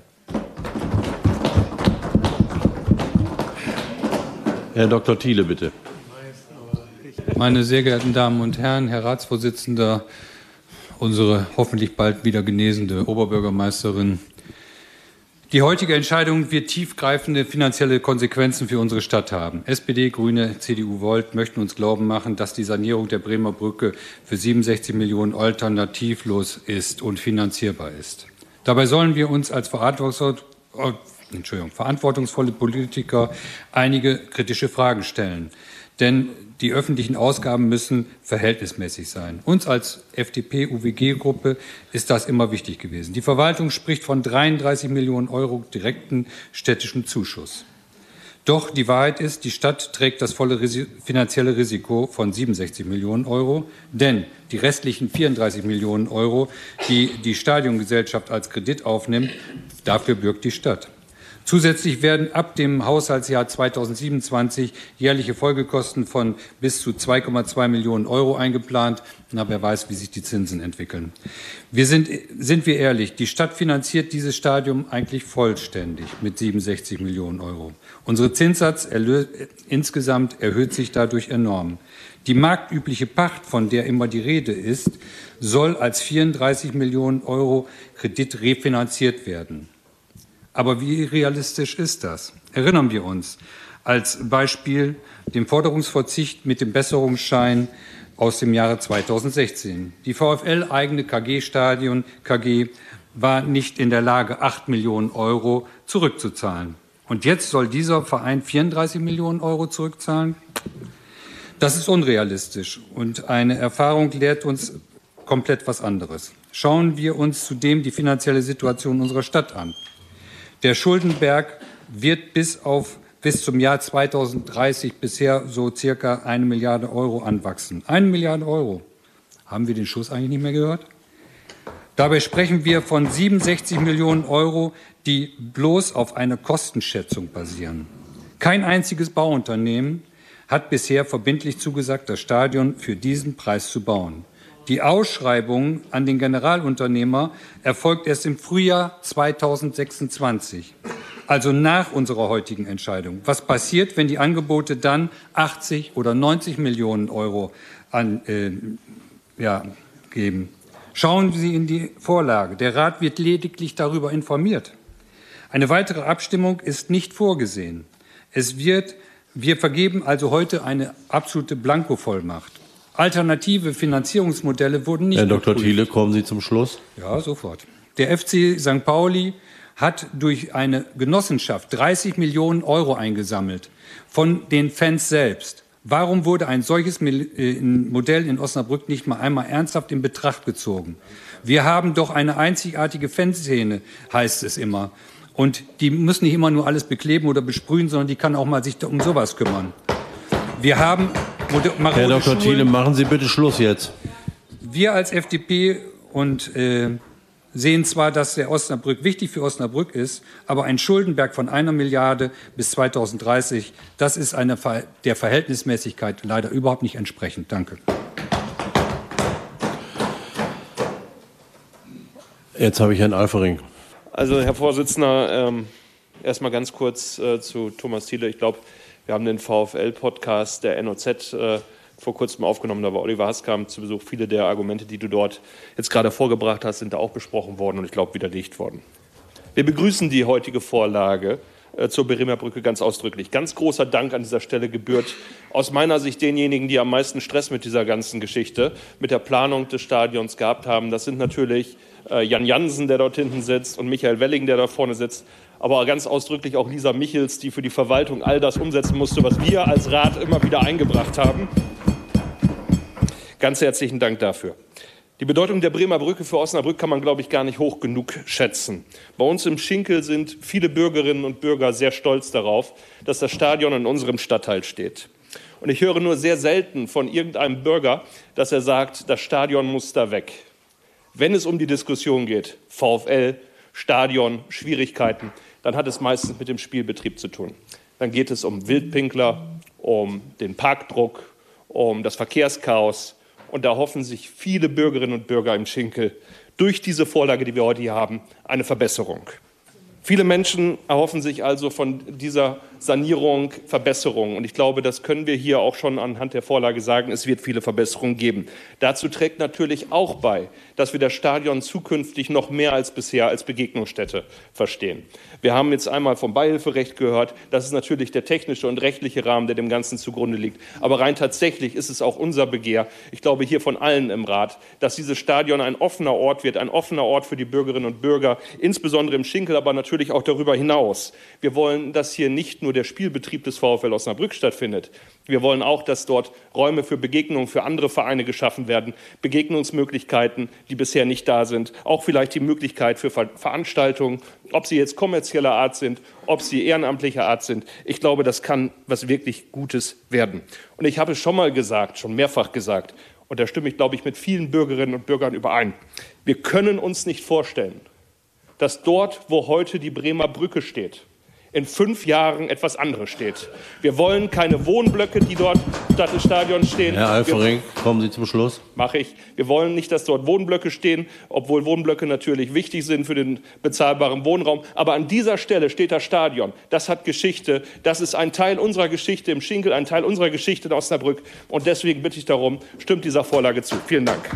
Herr Doktor Thiele, bitte. Meine sehr geehrten Damen und Herren, Herr Ratsvorsitzender, unsere hoffentlich bald wieder genesende Oberbürgermeisterin. Die heutige Entscheidung wird tiefgreifende finanzielle Konsequenzen für unsere Stadt haben. S P D, Grüne, C D U, Volt möchten uns glauben machen, dass die Sanierung der Bremer Brücke für siebenundsechzig Millionen alternativlos ist und finanzierbar ist. Dabei sollen wir uns als Entschuldigung, verantwortungsvolle Politiker einige kritische Fragen stellen. Denn die öffentlichen Ausgaben müssen verhältnismäßig sein. Uns als F D P-U W G-Gruppe ist das immer wichtig gewesen. Die Verwaltung spricht von dreiunddreißig Millionen Euro direkten städtischen Zuschuss. Doch die Wahrheit ist, die Stadt trägt das volle Risi- finanzielle Risiko von siebenundsechzig Millionen Euro, denn die restlichen vierunddreißig Millionen Euro, die die Stadiongesellschaft als Kredit aufnimmt, dafür bürgt die Stadt. Zusätzlich werden ab dem Haushaltsjahr zweitausendsiebenundzwanzig jährliche Folgekosten von bis zu zwei Komma zwei Millionen Euro eingeplant. Na, wer weiß, wie sich die Zinsen entwickeln. Wir sind, sind wir ehrlich, die Stadt finanziert dieses Stadion eigentlich vollständig mit siebenundsechzig Millionen Euro. Unsere Zinssatz erlö- insgesamt erhöht sich dadurch enorm. Die marktübliche Pacht, von der immer die Rede ist, soll als vierunddreißig Millionen Euro Kredit refinanziert werden. Aber wie realistisch ist das? Erinnern wir uns als Beispiel den Forderungsverzicht mit dem Besserungsschein aus dem Jahre zweitausendsechzehn. Die VfL-eigene K G-Stadion K G war nicht in der Lage, acht Millionen Euro zurückzuzahlen. Und jetzt soll dieser Verein vierunddreißig Millionen Euro zurückzahlen? Das ist unrealistisch. Und eine Erfahrung lehrt uns komplett was anderes. Schauen wir uns zudem die finanzielle Situation unserer Stadt an. Der Schuldenberg wird bis, auf, bis zum Jahr zweitausenddreißig bisher so circa eine Milliarde Euro anwachsen. Eine Milliarde Euro. Haben wir den Schuss eigentlich nicht mehr gehört? Dabei sprechen wir von siebenundsechzig Millionen Euro, die bloß auf einer Kostenschätzung basieren. Kein einziges Bauunternehmen hat bisher verbindlich zugesagt, das Stadion für diesen Preis zu bauen. Die Ausschreibung an den Generalunternehmer erfolgt erst im Frühjahr zweitausendsechsundzwanzig, also nach unserer heutigen Entscheidung. Was passiert, wenn die Angebote dann achtzig oder neunzig Millionen Euro an, äh, ja, geben? Schauen Sie in die Vorlage. Der Rat wird lediglich darüber informiert. Eine weitere Abstimmung ist nicht vorgesehen. Es wird, wir vergeben also heute eine absolute Blankovollmacht. Alternative Finanzierungsmodelle wurden nicht Herr Doktor geprüft. Thiele, kommen Sie zum Schluss. Ja, sofort. Der F C Sankt Pauli hat durch eine Genossenschaft dreißig Millionen Euro eingesammelt von den Fans selbst. Warum wurde ein solches Modell in Osnabrück nicht mal einmal ernsthaft in Betracht gezogen? Wir haben doch eine einzigartige Fanszene, heißt es immer. Und die müssen nicht immer nur alles bekleben oder besprühen, sondern die kann auch mal sich um sowas kümmern. Wir haben Herr Doktor Thiele, machen Sie bitte Schluss jetzt. Wir als F D P und äh, sehen zwar, dass der Osnabrück wichtig für Osnabrück ist, aber ein Schuldenberg von einer Milliarde bis zweitausenddreißig, das ist eine Ver- der Verhältnismäßigkeit leider überhaupt nicht entsprechend. Danke. Jetzt habe ich Herrn Alfering. Also, Herr Vorsitzender, ähm, erst mal ganz kurz äh, zu Thomas Thiele. Ich glaube, wir haben den VfL-Podcast der N O Z äh, vor kurzem aufgenommen. Da war Oliver Haskam zu Besuch. Viele der Argumente, die du dort jetzt gerade vorgebracht hast, sind da auch besprochen worden und ich glaube widerlegt worden. Wir begrüßen die heutige Vorlage äh, zur Bremer Brücke ganz ausdrücklich. Ganz großer Dank an dieser Stelle gebührt aus meiner Sicht denjenigen, die am meisten Stress mit dieser ganzen Geschichte, mit der Planung des Stadions gehabt haben. Das sind natürlich äh, Jan Jansen, der dort hinten sitzt, und Michael Welling, der da vorne sitzt. Aber ganz ausdrücklich auch Lisa Michels, die für die Verwaltung all das umsetzen musste, was wir als Rat immer wieder eingebracht haben. Ganz herzlichen Dank dafür. Die Bedeutung der Bremer Brücke für Osnabrück kann man, glaube ich, gar nicht hoch genug schätzen. Bei uns im Schinkel sind viele Bürgerinnen und Bürger sehr stolz darauf, dass das Stadion in unserem Stadtteil steht. Und ich höre nur sehr selten von irgendeinem Bürger, dass er sagt, das Stadion muss da weg. Wenn es um die Diskussion geht, VfL, Stadion, Schwierigkeiten, dann hat es meistens mit dem Spielbetrieb zu tun. Dann geht es um Wildpinkler, um den Parkdruck, um das Verkehrschaos. Und da hoffen sich viele Bürgerinnen und Bürger im Schinkel durch diese Vorlage, die wir heute hier haben, eine Verbesserung. Viele Menschen erhoffen sich also von dieser Sanierung Verbesserungen. Und ich glaube, das können wir hier auch schon anhand der Vorlage sagen, es wird viele Verbesserungen geben. Dazu trägt natürlich auch bei, dass wir das Stadion zukünftig noch mehr als bisher als Begegnungsstätte verstehen. Wir haben jetzt einmal vom Beihilferecht gehört, das ist natürlich der technische und rechtliche Rahmen, der dem Ganzen zugrunde liegt. Aber rein tatsächlich ist es auch unser Begehr, ich glaube hier von allen im Rat, dass dieses Stadion ein offener Ort wird, ein offener Ort für die Bürgerinnen und Bürger, insbesondere im Schinkel, aber natürlich auch darüber hinaus. Wir wollen, dass hier nicht nur der Spielbetrieb des VfL Osnabrück stattfindet. Wir wollen auch, dass dort Räume für Begegnungen für andere Vereine geschaffen werden, Begegnungsmöglichkeiten, die bisher nicht da sind, auch vielleicht die Möglichkeit für Ver- Veranstaltungen, ob sie jetzt kommerzieller Art sind, ob sie ehrenamtlicher Art sind. Ich glaube, das kann was wirklich Gutes werden. Und ich habe es schon mal gesagt, schon mehrfach gesagt, und da stimme ich, glaube ich, mit vielen Bürgerinnen und Bürgern überein. Wir können uns nicht vorstellen, dass dort, wo heute die Bremer Brücke steht, in fünf Jahren etwas anderes steht. Wir wollen keine Wohnblöcke, die dort statt des Stadions stehen. Herr Alfering, kommen Sie zum Schluss. Mache ich. Wir wollen nicht, dass dort Wohnblöcke stehen, obwohl Wohnblöcke natürlich wichtig sind für den bezahlbaren Wohnraum. Aber an dieser Stelle steht das Stadion. Das hat Geschichte. Das ist ein Teil unserer Geschichte im Schinkel, ein Teil unserer Geschichte in Osnabrück. Und deswegen bitte ich darum, stimmt dieser Vorlage zu. Vielen Dank.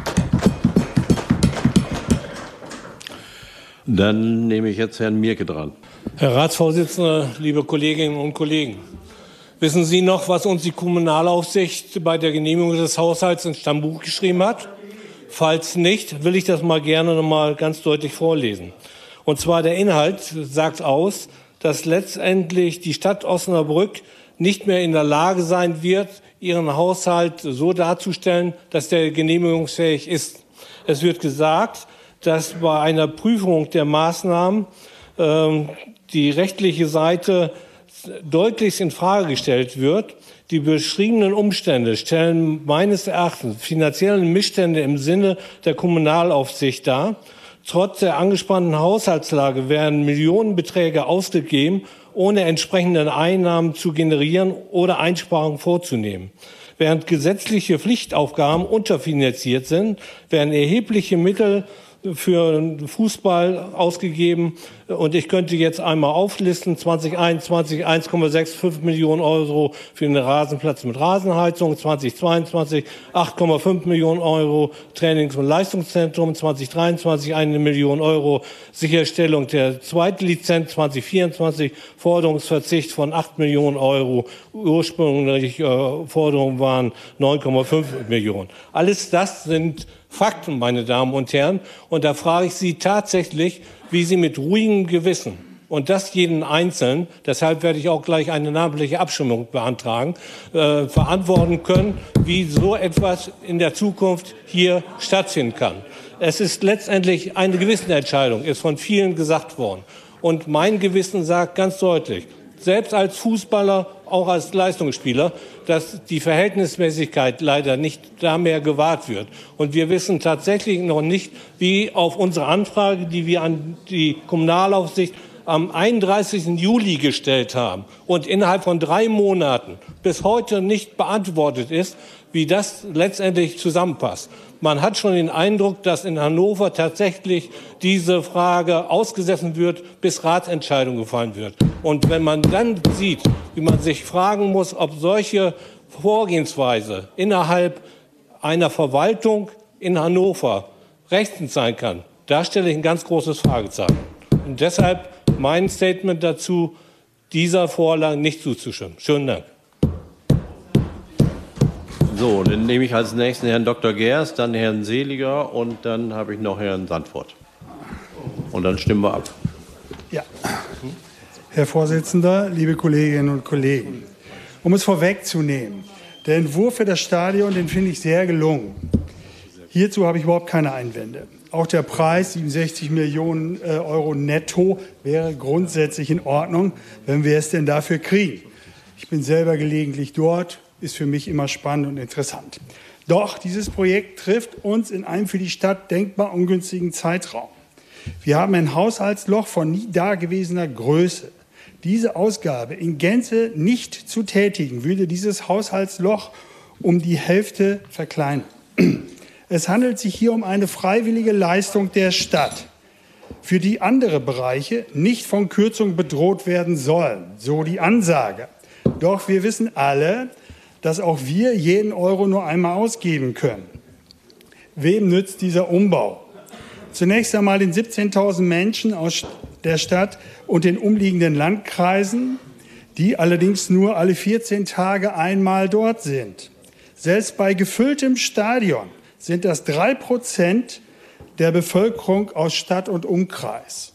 Dann nehme ich jetzt Herrn Mierke dran. Herr Ratsvorsitzender, liebe Kolleginnen und Kollegen, wissen Sie noch, was uns die Kommunalaufsicht bei der Genehmigung des Haushalts ins Stammbuch geschrieben hat? Falls nicht, will ich das mal gerne noch mal ganz deutlich vorlesen. Und zwar der Inhalt sagt aus, dass letztendlich die Stadt Osnabrück nicht mehr in der Lage sein wird, ihren Haushalt so darzustellen, dass der genehmigungsfähig ist. Es wird gesagt, dass bei einer Prüfung der Maßnahmen ähm, die rechtliche Seite deutlich in Frage gestellt wird. Die beschriebenen Umstände stellen meines Erachtens finanzielle Missstände im Sinne der Kommunalaufsicht dar. Trotz der angespannten Haushaltslage werden Millionenbeträge ausgegeben, ohne entsprechende Einnahmen zu generieren oder Einsparungen vorzunehmen. Während gesetzliche Pflichtaufgaben unterfinanziert sind, werden erhebliche Mittel für Fußball ausgegeben. Und ich könnte jetzt einmal auflisten, zwanzig einundzwanzig eins Komma fünfundsechzig Millionen Euro für den Rasenplatz mit Rasenheizung, zwanzig zweiundzwanzig acht Komma fünf Millionen Euro Trainings- und Leistungszentrum, zwanzig dreiundzwanzig eine Million Euro Sicherstellung der Zweitlizenz, zwanzig vierundzwanzig Forderungsverzicht von acht Millionen Euro, ursprünglich äh, Forderungen waren neun Komma fünf Millionen. Alles das sind Fakten, meine Damen und Herren. Und da frage ich Sie tatsächlich, wie Sie mit ruhigem Gewissen und das jeden Einzelnen, deshalb werde ich auch gleich eine namentliche Abstimmung beantragen, äh, verantworten können, wie so etwas in der Zukunft hier stattfinden kann. Es ist letztendlich eine Gewissenentscheidung, ist von vielen gesagt worden. Und mein Gewissen sagt ganz deutlich, selbst als Fußballer, auch als Leistungsspieler, dass die Verhältnismäßigkeit leider nicht da mehr gewahrt wird. Und wir wissen tatsächlich noch nicht, wie auf unsere Anfrage, die wir an die Kommunalaufsicht am einunddreißigsten Juli gestellt haben und innerhalb von drei Monaten bis heute nicht beantwortet ist, wie das letztendlich zusammenpasst. Man hat schon den Eindruck, dass in Hannover tatsächlich diese Frage ausgesessen wird, bis Ratsentscheidung gefallen wird. Und wenn man dann sieht, wie man sich fragen muss, ob solche Vorgehensweise innerhalb einer Verwaltung in Hannover rechtens sein kann, da stelle ich ein ganz großes Fragezeichen. Und deshalb mein Statement dazu, dieser Vorlage nicht zuzustimmen. Schönen Dank. So, dann nehme ich als nächsten Herrn Doktor Gerst, dann Herrn Seliger und dann habe ich noch Herrn Sandfort. Und dann stimmen wir ab. Ja. Herr Vorsitzender, liebe Kolleginnen und Kollegen, um es vorwegzunehmen, der Entwurf für das Stadion, den finde ich sehr gelungen. Hierzu habe ich überhaupt keine Einwände. Auch der Preis, siebenundsechzig Millionen Euro netto, wäre grundsätzlich in Ordnung, wenn wir es denn dafür kriegen. Ich bin selber gelegentlich dort, ist für mich immer spannend und interessant. Doch dieses Projekt trifft uns in einem für die Stadt denkbar ungünstigen Zeitraum. Wir haben ein Haushaltsloch von nie dagewesener Größe. Diese Ausgabe in Gänze nicht zu tätigen, würde dieses Haushaltsloch um die Hälfte verkleinern. Es handelt sich hier um eine freiwillige Leistung der Stadt, für die andere Bereiche nicht von Kürzungen bedroht werden sollen, so die Ansage. Doch wir wissen alle, dass auch wir jeden Euro nur einmal ausgeben können. Wem nützt dieser Umbau? Zunächst einmal den siebzehntausend Menschen aus der Stadt und den umliegenden Landkreisen, die allerdings nur alle vierzehn Tage einmal dort sind. Selbst bei gefülltem Stadion sind das drei Prozent der Bevölkerung aus Stadt und Umkreis.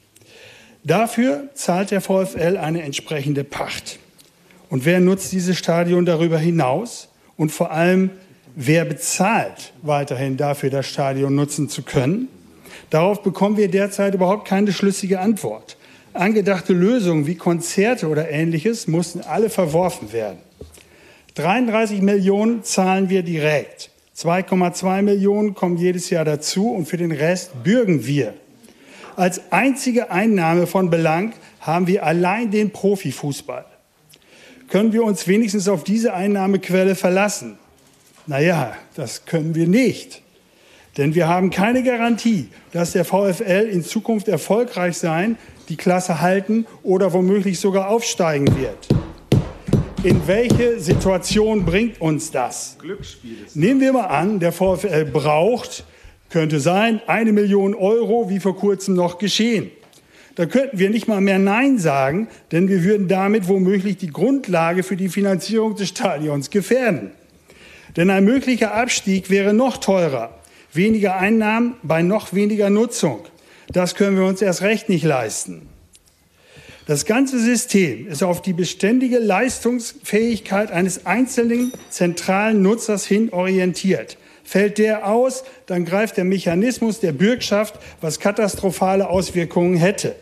Dafür zahlt der VfL eine entsprechende Pacht. Und wer nutzt dieses Stadion darüber hinaus? Und vor allem, wer bezahlt weiterhin dafür, das Stadion nutzen zu können? Darauf bekommen wir derzeit überhaupt keine schlüssige Antwort. Angedachte Lösungen wie Konzerte oder Ähnliches mussten alle verworfen werden. dreiunddreißig Millionen zahlen wir direkt. zwei Komma zwei Millionen kommen jedes Jahr dazu und für den Rest bürgen wir. Als einzige Einnahme von Belang haben wir allein den Profifußball. Können wir uns wenigstens auf diese Einnahmequelle verlassen? Naja, das können wir nicht. Denn wir haben keine Garantie, dass der VfL in Zukunft erfolgreich sein, die Klasse halten oder womöglich sogar aufsteigen wird. In welche Situation bringt uns das? Nehmen wir mal an, der VfL braucht, könnte sein, eine Million Euro, wie vor kurzem noch geschehen. Da könnten wir nicht mal mehr Nein sagen, denn wir würden damit womöglich die Grundlage für die Finanzierung des Stadions gefährden. Denn ein möglicher Abstieg wäre noch teurer. Weniger Einnahmen bei noch weniger Nutzung. Das können wir uns erst recht nicht leisten. Das ganze System ist auf die beständige Leistungsfähigkeit eines einzelnen zentralen Nutzers hin orientiert. Fällt der aus, dann greift der Mechanismus der Bürgschaft, was katastrophale Auswirkungen hätte.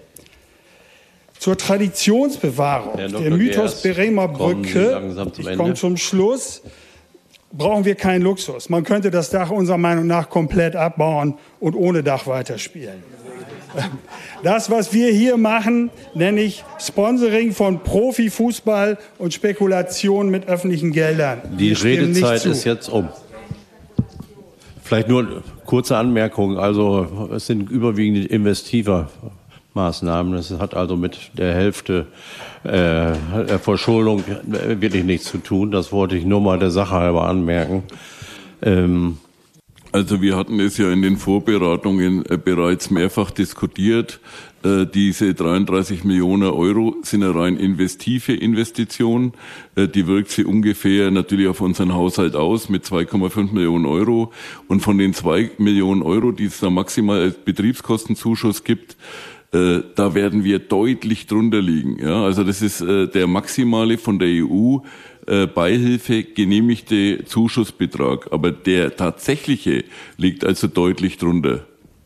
Zur Traditionsbewahrung der Mythos Bremer Brücke, ich komme zum Schluss, brauchen wir keinen Luxus. Man könnte das Dach unserer Meinung nach komplett abbauen und ohne Dach weiterspielen. Das, was wir hier machen, nenne ich Sponsoring von Profifußball und Spekulation mit öffentlichen Geldern. Die Redezeit ist jetzt um. Vielleicht nur eine kurze Anmerkung. Also es sind überwiegend investive Maßnahmen. Es hat also mit der Hälfte äh, der Verschuldung wirklich nichts zu tun. Das wollte ich nur mal der Sache halber anmerken. Ähm, Also wir hatten es ja in den Vorberatungen äh, bereits mehrfach diskutiert. Äh, diese dreiunddreißig Millionen Euro sind eine rein investive Investition. Äh, die wirkt sie ungefähr natürlich auf unseren Haushalt aus mit zwei Komma fünf Millionen Euro. Und von den zwei Millionen Euro, die es da maximal als Betriebskostenzuschuss gibt, äh, da werden wir deutlich drunter liegen. Ja, also das ist äh, der maximale von der E U Beihilfe genehmigte Zuschussbetrag, aber der tatsächliche liegt also deutlich drunter.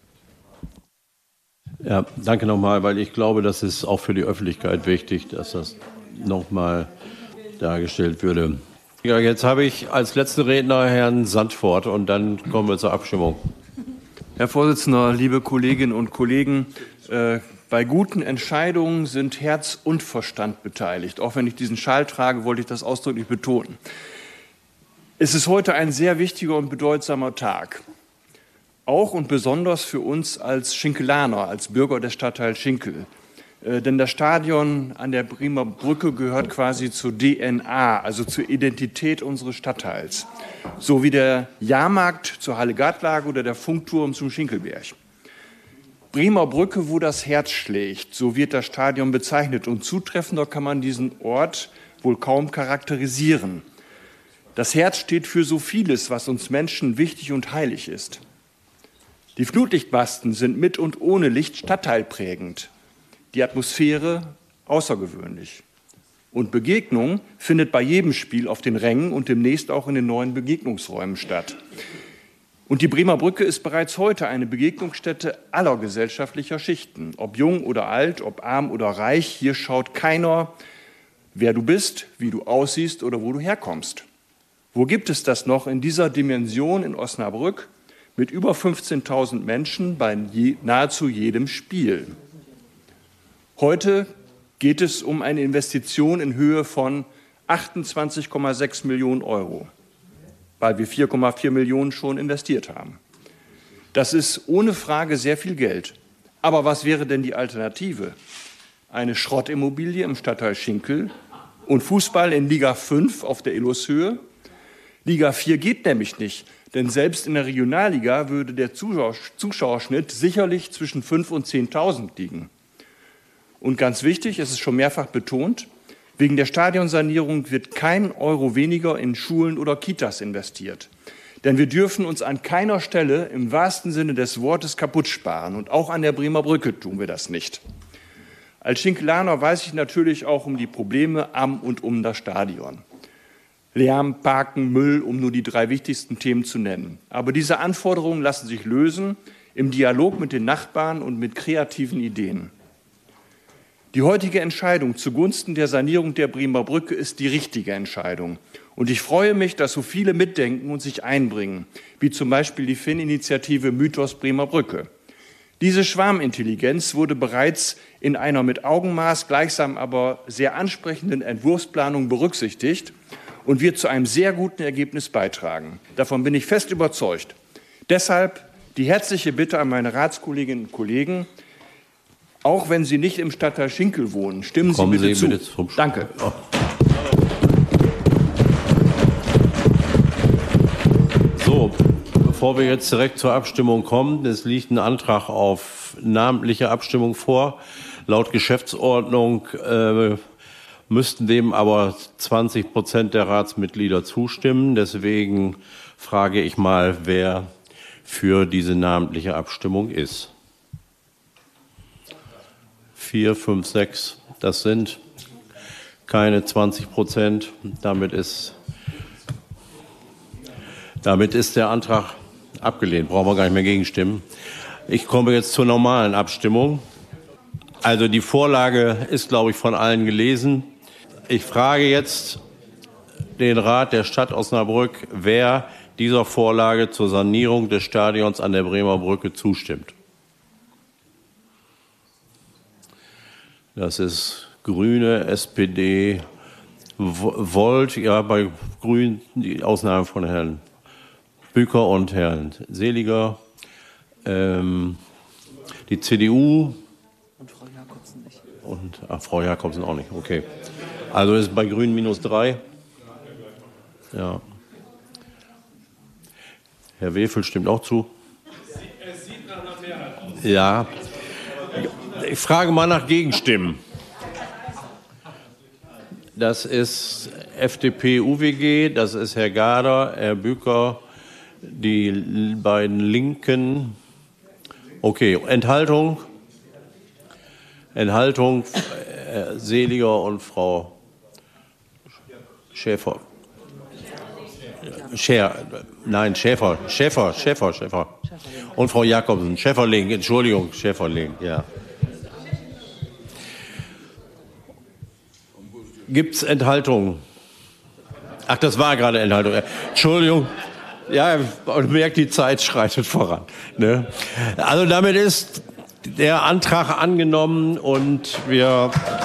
Ja, danke nochmal, weil ich glaube, das ist auch für die Öffentlichkeit wichtig, dass das nochmal dargestellt würde. Ja, jetzt habe ich als letzten Redner Herrn Sandfort und dann kommen wir zur Abstimmung. Herr Vorsitzender, liebe Kolleginnen und Kollegen, äh, bei guten Entscheidungen sind Herz und Verstand beteiligt. Auch wenn ich diesen Schal trage, wollte ich das ausdrücklich betonen. Es ist heute ein sehr wichtiger und bedeutsamer Tag. Auch und besonders für uns als Schinkelaner, als Bürger des Stadtteils Schinkel. Äh, denn das Stadion an der Bremer Brücke gehört quasi zur D N A, also zur Identität unseres Stadtteils. So wie der Jahrmarkt zur Halle Gartlage oder der Funkturm zum Schinkelberg. Bremer Brücke, wo das Herz schlägt, so wird das Stadion bezeichnet. Und zutreffender kann man diesen Ort wohl kaum charakterisieren. Das Herz steht für so vieles, was uns Menschen wichtig und heilig ist. Die Flutlichtmasten sind mit und ohne Licht stadtteilprägend. Die Atmosphäre außergewöhnlich. Und Begegnung findet bei jedem Spiel auf den Rängen und demnächst auch in den neuen Begegnungsräumen statt. Und die Bremer Brücke ist bereits heute eine Begegnungsstätte aller gesellschaftlicher Schichten. Ob jung oder alt, ob arm oder reich, hier schaut keiner wer du bist, wie du aussiehst oder wo du herkommst. Wo gibt es das noch in dieser Dimension in Osnabrück mit über fünfzehntausend Menschen bei je, nahezu jedem Spiel? Heute geht es um eine Investition in Höhe von achtundzwanzig Komma sechs Millionen Euro, weil wir vier Komma vier Millionen schon investiert haben. Das ist ohne Frage sehr viel Geld. Aber was wäre denn die Alternative? Eine Schrottimmobilie im Stadtteil Schinkel und Fußball in Liga fünf auf der Illushöhe? Liga vier geht nämlich nicht, denn selbst in der Regionalliga würde der Zuschauerschnitt sicherlich zwischen fünftausend und zehntausend liegen. Und ganz wichtig, es ist schon mehrfach betont, wegen der Stadionsanierung wird kein Euro weniger in Schulen oder Kitas investiert. Denn wir dürfen uns an keiner Stelle im wahrsten Sinne des Wortes kaputt sparen. Und auch an der Bremer Brücke tun wir das nicht. Als Schinkelaner weiß ich natürlich auch um die Probleme am und um das Stadion. Lärm, Parken, Müll, um nur die drei wichtigsten Themen zu nennen. Aber diese Anforderungen lassen sich lösen im Dialog mit den Nachbarn und mit kreativen Ideen. Die heutige Entscheidung zugunsten der Sanierung der Bremer Brücke ist die richtige Entscheidung. Und ich freue mich, dass so viele mitdenken und sich einbringen, wie zum Beispiel die Fan-Initiative Mythos Bremer Brücke. Diese Schwarmintelligenz wurde bereits in einer mit Augenmaß gleichsam aber sehr ansprechenden Entwurfsplanung berücksichtigt und wird zu einem sehr guten Ergebnis beitragen. Davon bin ich fest überzeugt. Deshalb die herzliche Bitte an meine Ratskolleginnen und Kollegen, auch wenn Sie nicht im Stadtteil Schinkel wohnen, stimmen Kommen Sie bitte Sie zu. bitte zum Danke. Oh. So, bevor wir jetzt direkt zur Abstimmung kommen, es liegt ein Antrag auf namentliche Abstimmung vor. Laut Geschäftsordnung äh, müssten dem aber zwanzig Prozent der Ratsmitglieder zustimmen. Deswegen frage ich mal, wer für diese namentliche Abstimmung ist. Vier, fünf, sechs, das sind keine zwanzig Prozent. Damit ist, damit ist der Antrag abgelehnt. Brauchen wir gar nicht mehr gegenstimmen. Ich komme jetzt zur normalen Abstimmung. Also die Vorlage ist, glaube ich, von allen gelesen. Ich frage jetzt den Rat der Stadt Osnabrück, wer dieser Vorlage zur Sanierung des Stadions an der Bremer Brücke zustimmt. Das ist Grüne, S P D, Volt, ja, bei Grünen die Ausnahme von Herrn Büker und Herrn Seliger, ähm, die C D U und Frau Jakobsen nicht. Und ach, Frau Jakobsen auch nicht, okay. Also ist bei Grünen minus drei. Ja. Herr Wefel stimmt auch zu. Es sieht nach einer Mehrheit aus. Ja. Ich frage mal nach Gegenstimmen. Das ist F D P, U W G, das ist Herr Gader, Herr Büker, die beiden Linken. Okay, Enthaltung? Enthaltung, äh, Seliger und Frau Schäfer. Scher, nein, Schäfer, Schäfer, Schäfer, Schäfer. Und Frau Jakobsen, Schäferling, Entschuldigung, Schäferling, ja. Gibt es Enthaltungen? Ach, das war gerade Enthaltung. Entschuldigung. Ja, man merkt, die Zeit schreitet voran. Ne? Also damit ist der Antrag angenommen und wir